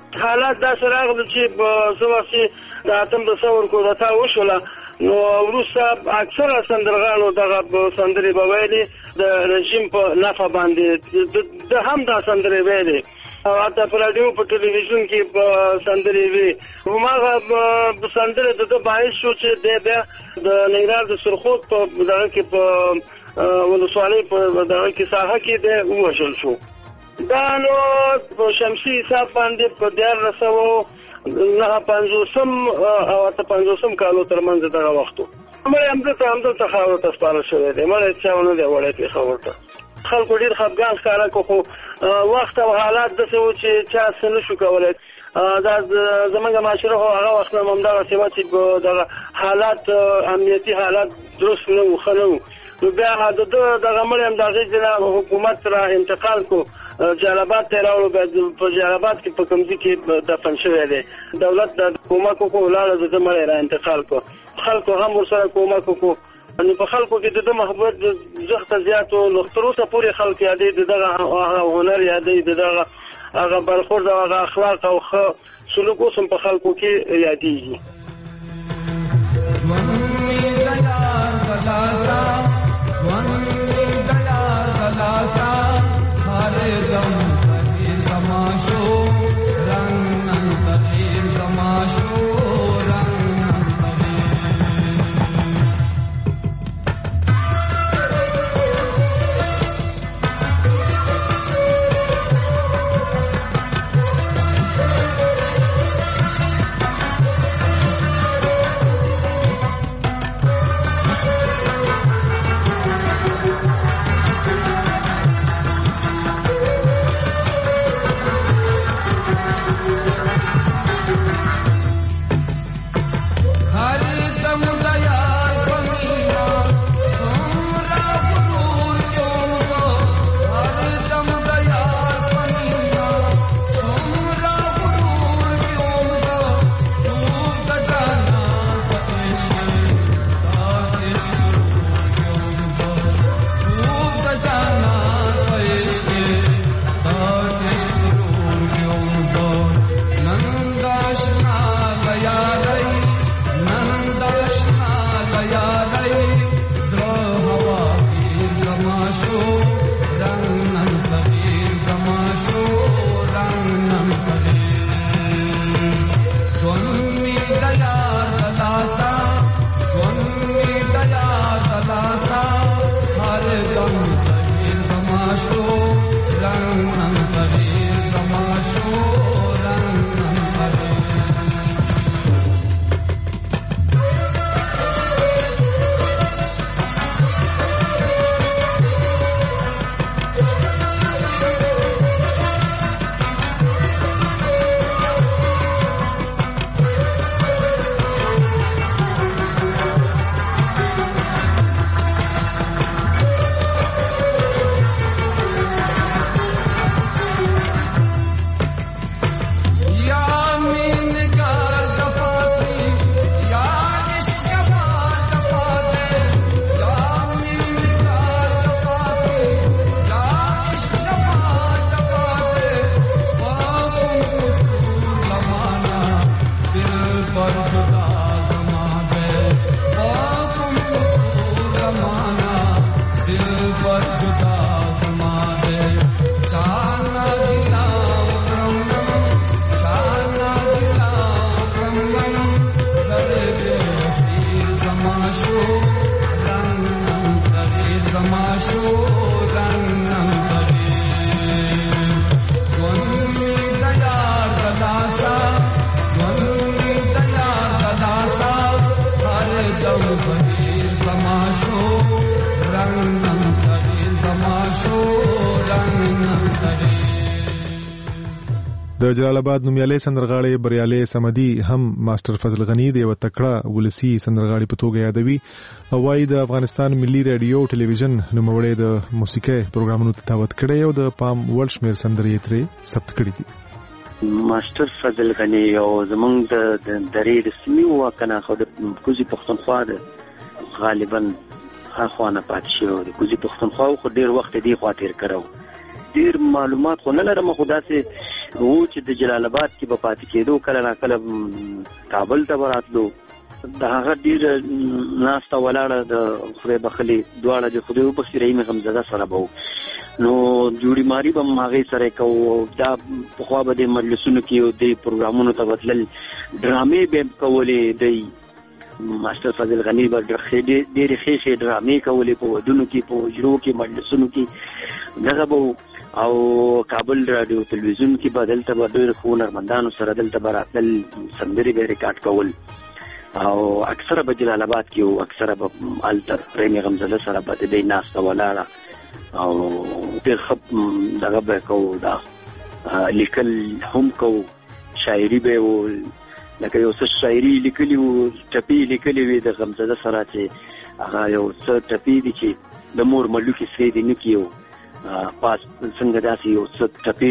حالات داسې راغلل چې څه وخت چې د اتم ډسمبر کودتا وشوله نو وروسته اکثره سندرغاړو دغه سندرې به ویلې د رژیم په نفع باندې د هم دا سندرې ویلې او حتی په راډیو په ټلویزیون کې په سندرې وي هماغه سندرې د ده باعث شو چې دی بیا د ننګرهار د سرخود په دغه کې په ولسوالۍ په دغه کې ساحه کې دی ووژل شو. دا نو په شمسي حساب باندې په دیارلس سوه نهه پنځوسم او اته پنځوسم کالو ترمنځ دغه وخت و. مړی همدلته همدلته خاورو ته سپارل شوی دی. مړی چا ونه دی وړی پېښور ته. خلکو ډېر خفګان ښکاره کړو خو وخت او حالات داسې وو چې چا څه نه شو کولی. دا زموږ معاشره خو هغه وخت نه هم همدغسې وه چې دغه حالات امنیتي حالات درست نه وو، ښه نه وو. نو بیا د ده دغه مړی هم د هغې نه حکومت را انتقال کړو، جلالاباد ته یې راوړو. بیا په جلالاباد کې په کمزي کې دفن شوی دی. دولت د کومک وکړو، ولاړه د ده مړی را انتقال کړو. خلکو هم ورسره کومک وکړو. نو په خلکو کې د ده محبت زښته زیات و. نو تر اوسه پورې خلک یادوي د دغه هنر، یادوي د دغه هغه برخورد او هغه اخلاق او ښه سلوک اوس هم په خلکو کې یادېږي. د جلال آباد نومیالي سندرغاړي بریالي سمدي هم ماستر فضل غنی دی او تکړه ولسی سندرغاړي په توګه یادوي او وايي د افغانستان ملي رادیو ټلویزیون نوموړی د موسیقي پروګرامونو ته دعوت کړی او د پام ورلد شمیر سندرې ترې ثبت کړې دي. ماستر فضل غنی او زمونږ د درې رسمي واکنه خو د کوزي پښتونخوا د غالبا اخوانه پات شو د کوزي پښتونخوا خو ډیر وخت دی خاطر کړو ډیر معلومات خو نه لرم خو داسې و چې د جلال آباد کې به پاتې کېدو کله نا کله کابل ته به راتلو د هغه ډېره ناسته ولاړه د خدای بخلي دواړه د خدای وبخښي رحیم غمزده سره به نو جوړی ماری به هم هغې سره کوو. دا پخوا به د مجلسونو کې د پروګرامونو ته بتلل ډرامې به هم کولې. د ماسټر فضل غني به ډېرې ښې ښې ډرامې کولې په ودونو کې په حجرو کې مجلسونو کې دغه به او کابل رادیو تلویزیون کې به دلته به ډېر ښو هنرمندانو سره دلته به راتلل سندرې به ریکارډ کول او اکثره به جلال آباد کې او اکثره به هلته رحیم غمزده سره به د دې ناسته ولاړه او ډېر ښه دغه به کوو. دا لیکل هم کوو شاعري به و لکه یو څه شاعري لیکلي وو ټپې لیکلې وې د غمزده سره چې هغه یو څه ټپې دي چې د مور ملوکې سرې دې نه کیو پاس څنګه داسې یو څه ټپې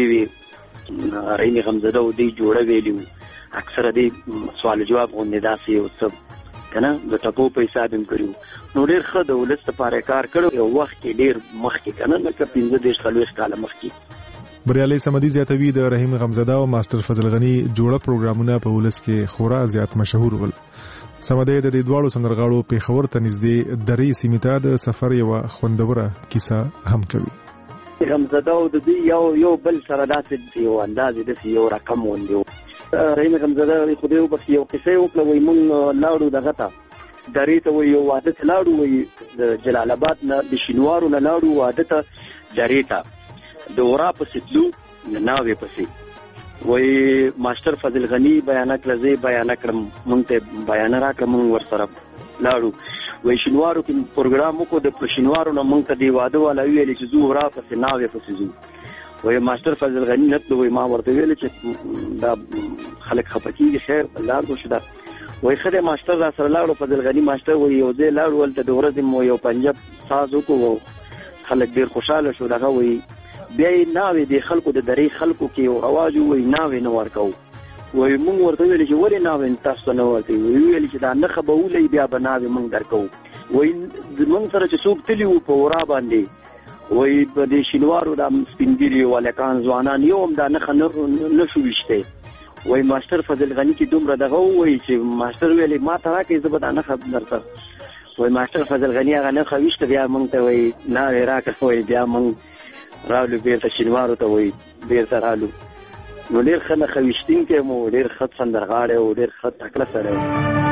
وې رحیم غمزده و دې جوړه ویلي وو. اکثره دې سوال جواب غوندې داسې یو څه که نه د ټپو په حساب هم کړي وو. نو ډېر ښه د ولس لپاره کار کړی یو وخت کې ډېر مخکې که نه لکه پنځه دېرش څلوېښت کاله مخکې. بریالي صمدي زیاتوي د رحیم غمزده او ماسټر فضل غني جوړه پروګرامونه په ولس کې خورا زیات مشهور ول. صمدي د دې دواړو سندرغاړو پیښور ته نږدې درې سیمې ته د سفر یوه خوندوره کیسه هم کوي. غمزده او د دوی یو یو بل سره داسې یو اندازې داسې یو رقم غوندې و. رحیم غمزده خدای وبخښي یو قصه یې وکړه وایي مونږ لاړو دغه ته درې ته وایي یو واده ته لاړو وایي د جلال آباد نه د شینوارو نه لاړو واده ته درې ته د ورا پسې تلو د ناوې پسې وایي ماسټر فضل غني بیانه کړه زه یې بیانه کړم مونږ ته بیانه راکړه مونږ ورسره لاړو. وایي شینوارو کې پروګرام وکړو د شینوارو نه مونږ ته دې واده والا ویلې چې ځو ورا پسې ناوې پسې ځو. وایي ماسټر فضل غني نه تلو. وایي ما ورته ویلې چې دا خلک خفه کېږي خیر لاړ دو شو دا. وایي ښه دی ماسټر را سره لاړو فضل غني ماسټر وایي یو ځای لاړو هلته د ورځې مو یو پنجاب ساز وکړو خلک ډېر خوشحاله شو. دغه وایي بیا یې ناوې د خلکو د درې خلکو کې یو رواج وایي ناوې نه ورکوو. وایي مونږ ورته ویلې چې ولې ناوې تاسو ته نه ورکوي. وایي ویلې چې دا نښه به ولئ بیا به ناوې مونږ درکوو. وایي مونږ سره چې څوک تلي وو په ورا باندې وایي په دې شینوارو دا سپین ږیري هلکان ځوانان یو هم دا نښه نه شو ویشتی. وایي ماسټر فضل غني چې دومره دغه ووایي چې ماسټر ویلې ما ته راکړئ زه به دا نښه درته. وایي ماسټر فضل غني هغه نښه ویشته بیا مونږ ته وایي ناوې راکړه. وایي بیا مونږ رالو بیرته شینوارو ته وایي بیرته رالو. نو ډېر ښه نښه ویشتونکی م و ډېر ښه سندرغاړی و ډېر ښه تکړه سړی و.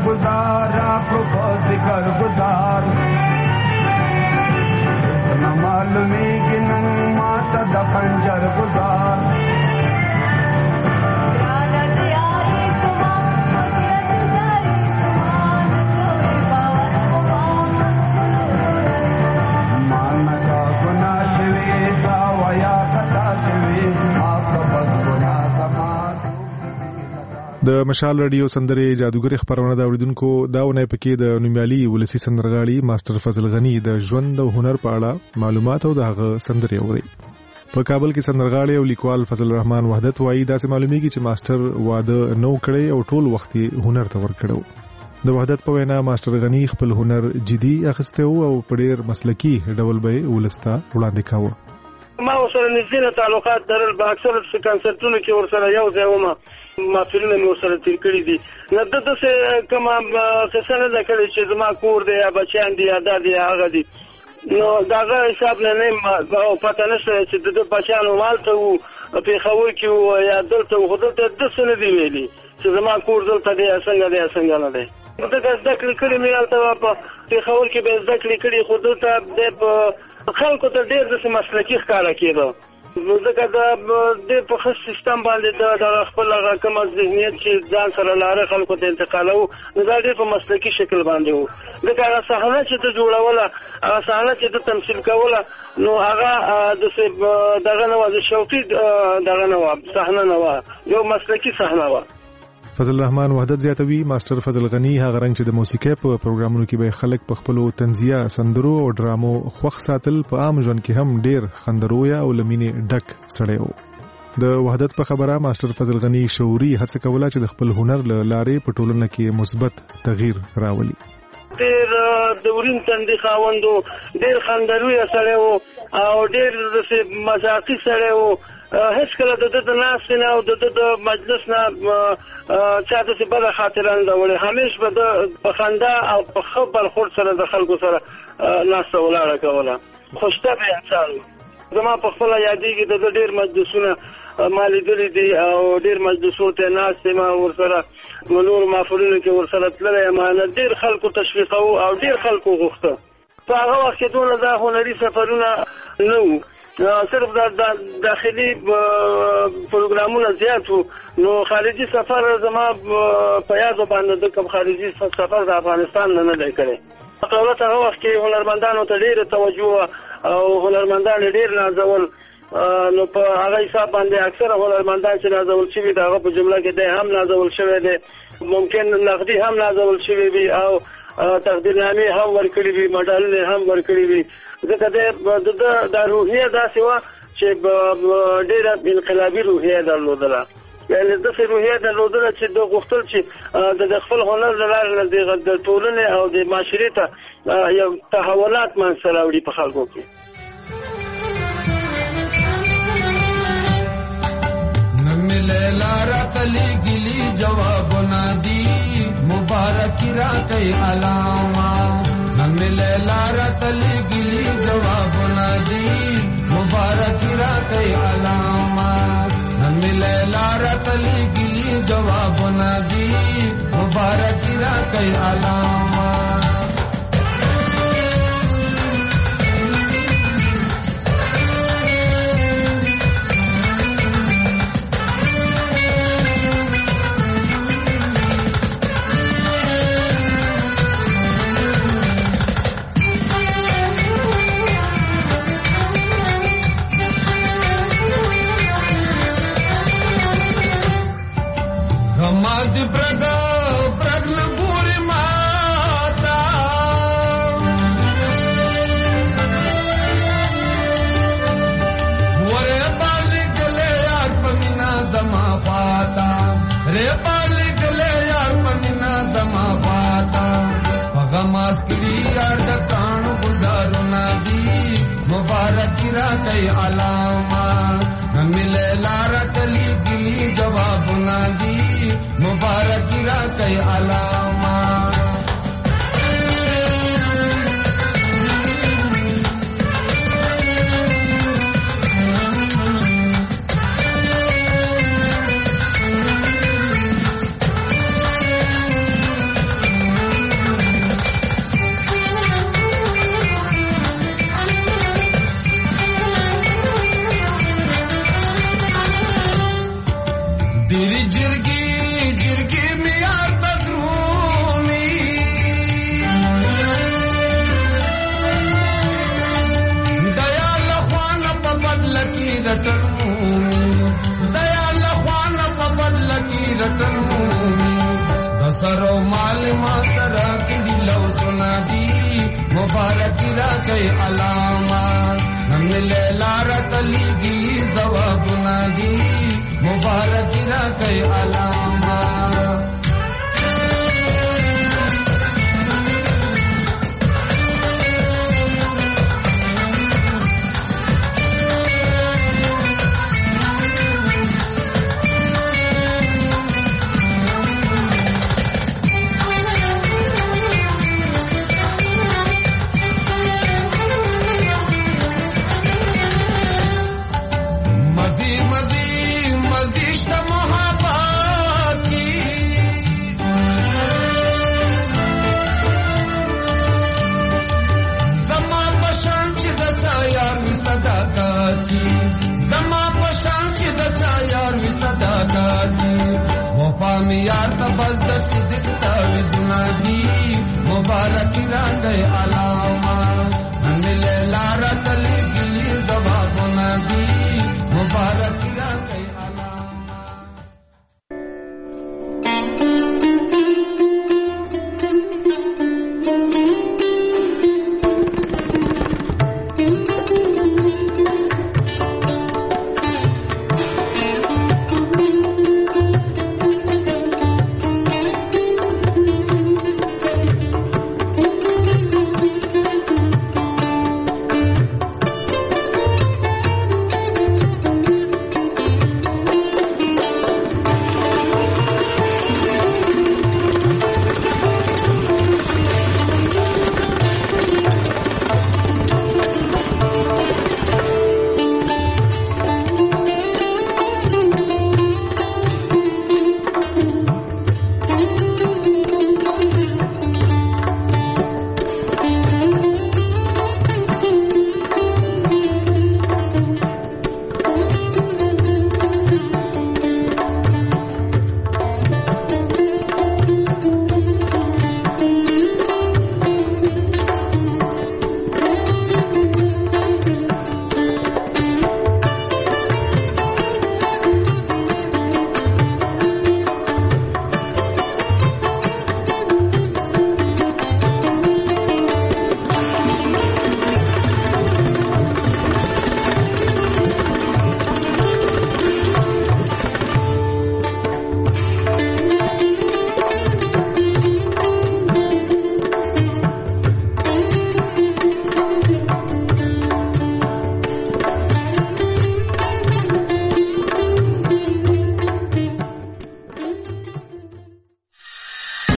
گزار آپ کو ذکر گزار نہ معلومی کہ نن ماتا دا خنجر گزار د مشال رادیو سندره جادوګر خبرونه دا اوریدونکو داونه پکې د نومیالي ولسی سندرغاړي ماستر فضل غنی د ژوند او هنر په اړه معلومات او دغه سندره اوري. په کابل کې سندرغاړي او لیکوال فضل الرحمن وحدت وایي داسې معلومیږي چې ماستر واده نو کړی او ټول وخت هنر ته ورکړو. د وحدت په وینا ماستر غنی خپل هنر جدي اخیسته او په ډیر مسلکی ډول به ولستا وړاندې کاوه. ما ورسره نږدې تعلقات درل په اکثر کنسرتونو کې ورسره یو ځای ومه محفلونه مې ورسره تیر کړي دي. نو د داسې کومه قصه نه ده کړې چې زما کور دی یا بچیان دي یا دا دی یا هغه دي. نو د هغه حساب نه نه پته نشته چې د بچیانو مالته وو پېښور کې وو یا دلته وو. خو دلته داسې نه دي ویلي چې زما کور دلته دی یا څنګه دی یا څنګه نه دی. دغه زده کړې کړي مې هلته په پېښور کې به زده کړې کړي خو دلته دی په خلکو ته ډېر داسې مسلکي ښکاره کېده. نو ځکه د دې په ښه سیستم باندې د خپل هغه کوم ذهنیت چې ځان سره لاره خلکو ته انتقالوو نو دا ډېر په مسلکي شکل باندې وو. ځکه هغه صحنه چې ته جوړوله هغه صحنه چې ته تمثیل کوله نو هغه داسې دغه نه وه د شوقي دغه نه وه صحنه نه وه یو مسلکي صحنه وه. فضل الرحمن وحدت زیاتوي ماستر فضل غنی هغه رنګ چې د موسیقۍ په پروګرامونو کې به خلک په خپلو طنزیه سندرو او ډرامو خوښ ساتل په عام ژوند کې هم ډیر خندرویا او لمینې ډک سړی و. د وحدت په خبره ماستر فضل غنی شعوري هڅه کوله چې د خپل هنر له لارې په ټولنه کې مثبت تغییر راولي. ډېر د ورین تندي خاوند و ډېر خندرویه سړی و او ډېر داسې مذاقي سړی و. هیڅ کله د ده د ناستې نه او د ده د مجلس نه چا داسې بده خاطره نه ده وړې. همیش به ده په خندا او په ښه برخورد سره د خلکو سره ناسته ولاړه کوله. خوشطبع انسان و. زما په خپله یادېږي د ده ډېر مجلسونه ما لیدلي دي او ډېر مجلسونو ته ناست یم ورسره نورو محفلونو کې ورسره تللی یم. ډېر خلکو تشویقوو او ډېر خلکو غوښته. په هغه وخت کې دونه دا هنري سفرونه نه وو صرف د داخلي پروګرامونه زیات وو. نو خارجي سفر زما په یادو باندې د کوم خارجي سفر د افغانستان نه نه دی کړی. دولت هغه وخت کې هنرمندانو ته ډېره توجه او هنرمندان ډېر نازول. نو په هغه حساب باندې اکثره هنرمندان چې نازول شوي د هغه په جمله کې دی هم نازول شوی دی. ممکن نقدي هم نازول شوی وي او تقدیرنامې هم ورکړي وي مډالونه هم ورکړي وي. ځکه د دا روحیه داسې وه چې ډېره انقلابي روحیه درلودله. یعنې داسې روحیه درلودله چې د غوښتل چې د خپل هنر له لارې د ټولنې او د معاشرې ته یو تحولات منځته راوړي په خلکو کې. نملے لارا تلی گلی جواب نادی مبارک را کئی علامہ. نملے لارا تلی گلی جواب نادی مبارک را کئی علامہ. نملے لارا تلی گلی جواب نادی مبارک را کئی علامہ. Madi praga pragna puri mata Ware pali gale yaar pamina zama pata Re pali gale yaar pamina zama pata Pagamas kiri yaar da taan guzaru nadi Mubarak ra kai alama Mile lara tali gili jawab nadi मुबारक रा कई अलामा. پسر او مال ما سره کړي لو سنا دي مبارک راکې علامه هم لیلا رتلی دي جوابونه دي مبارک راکې علامه یار تبز د صدق تعویذ ندی مبارک راغی علامه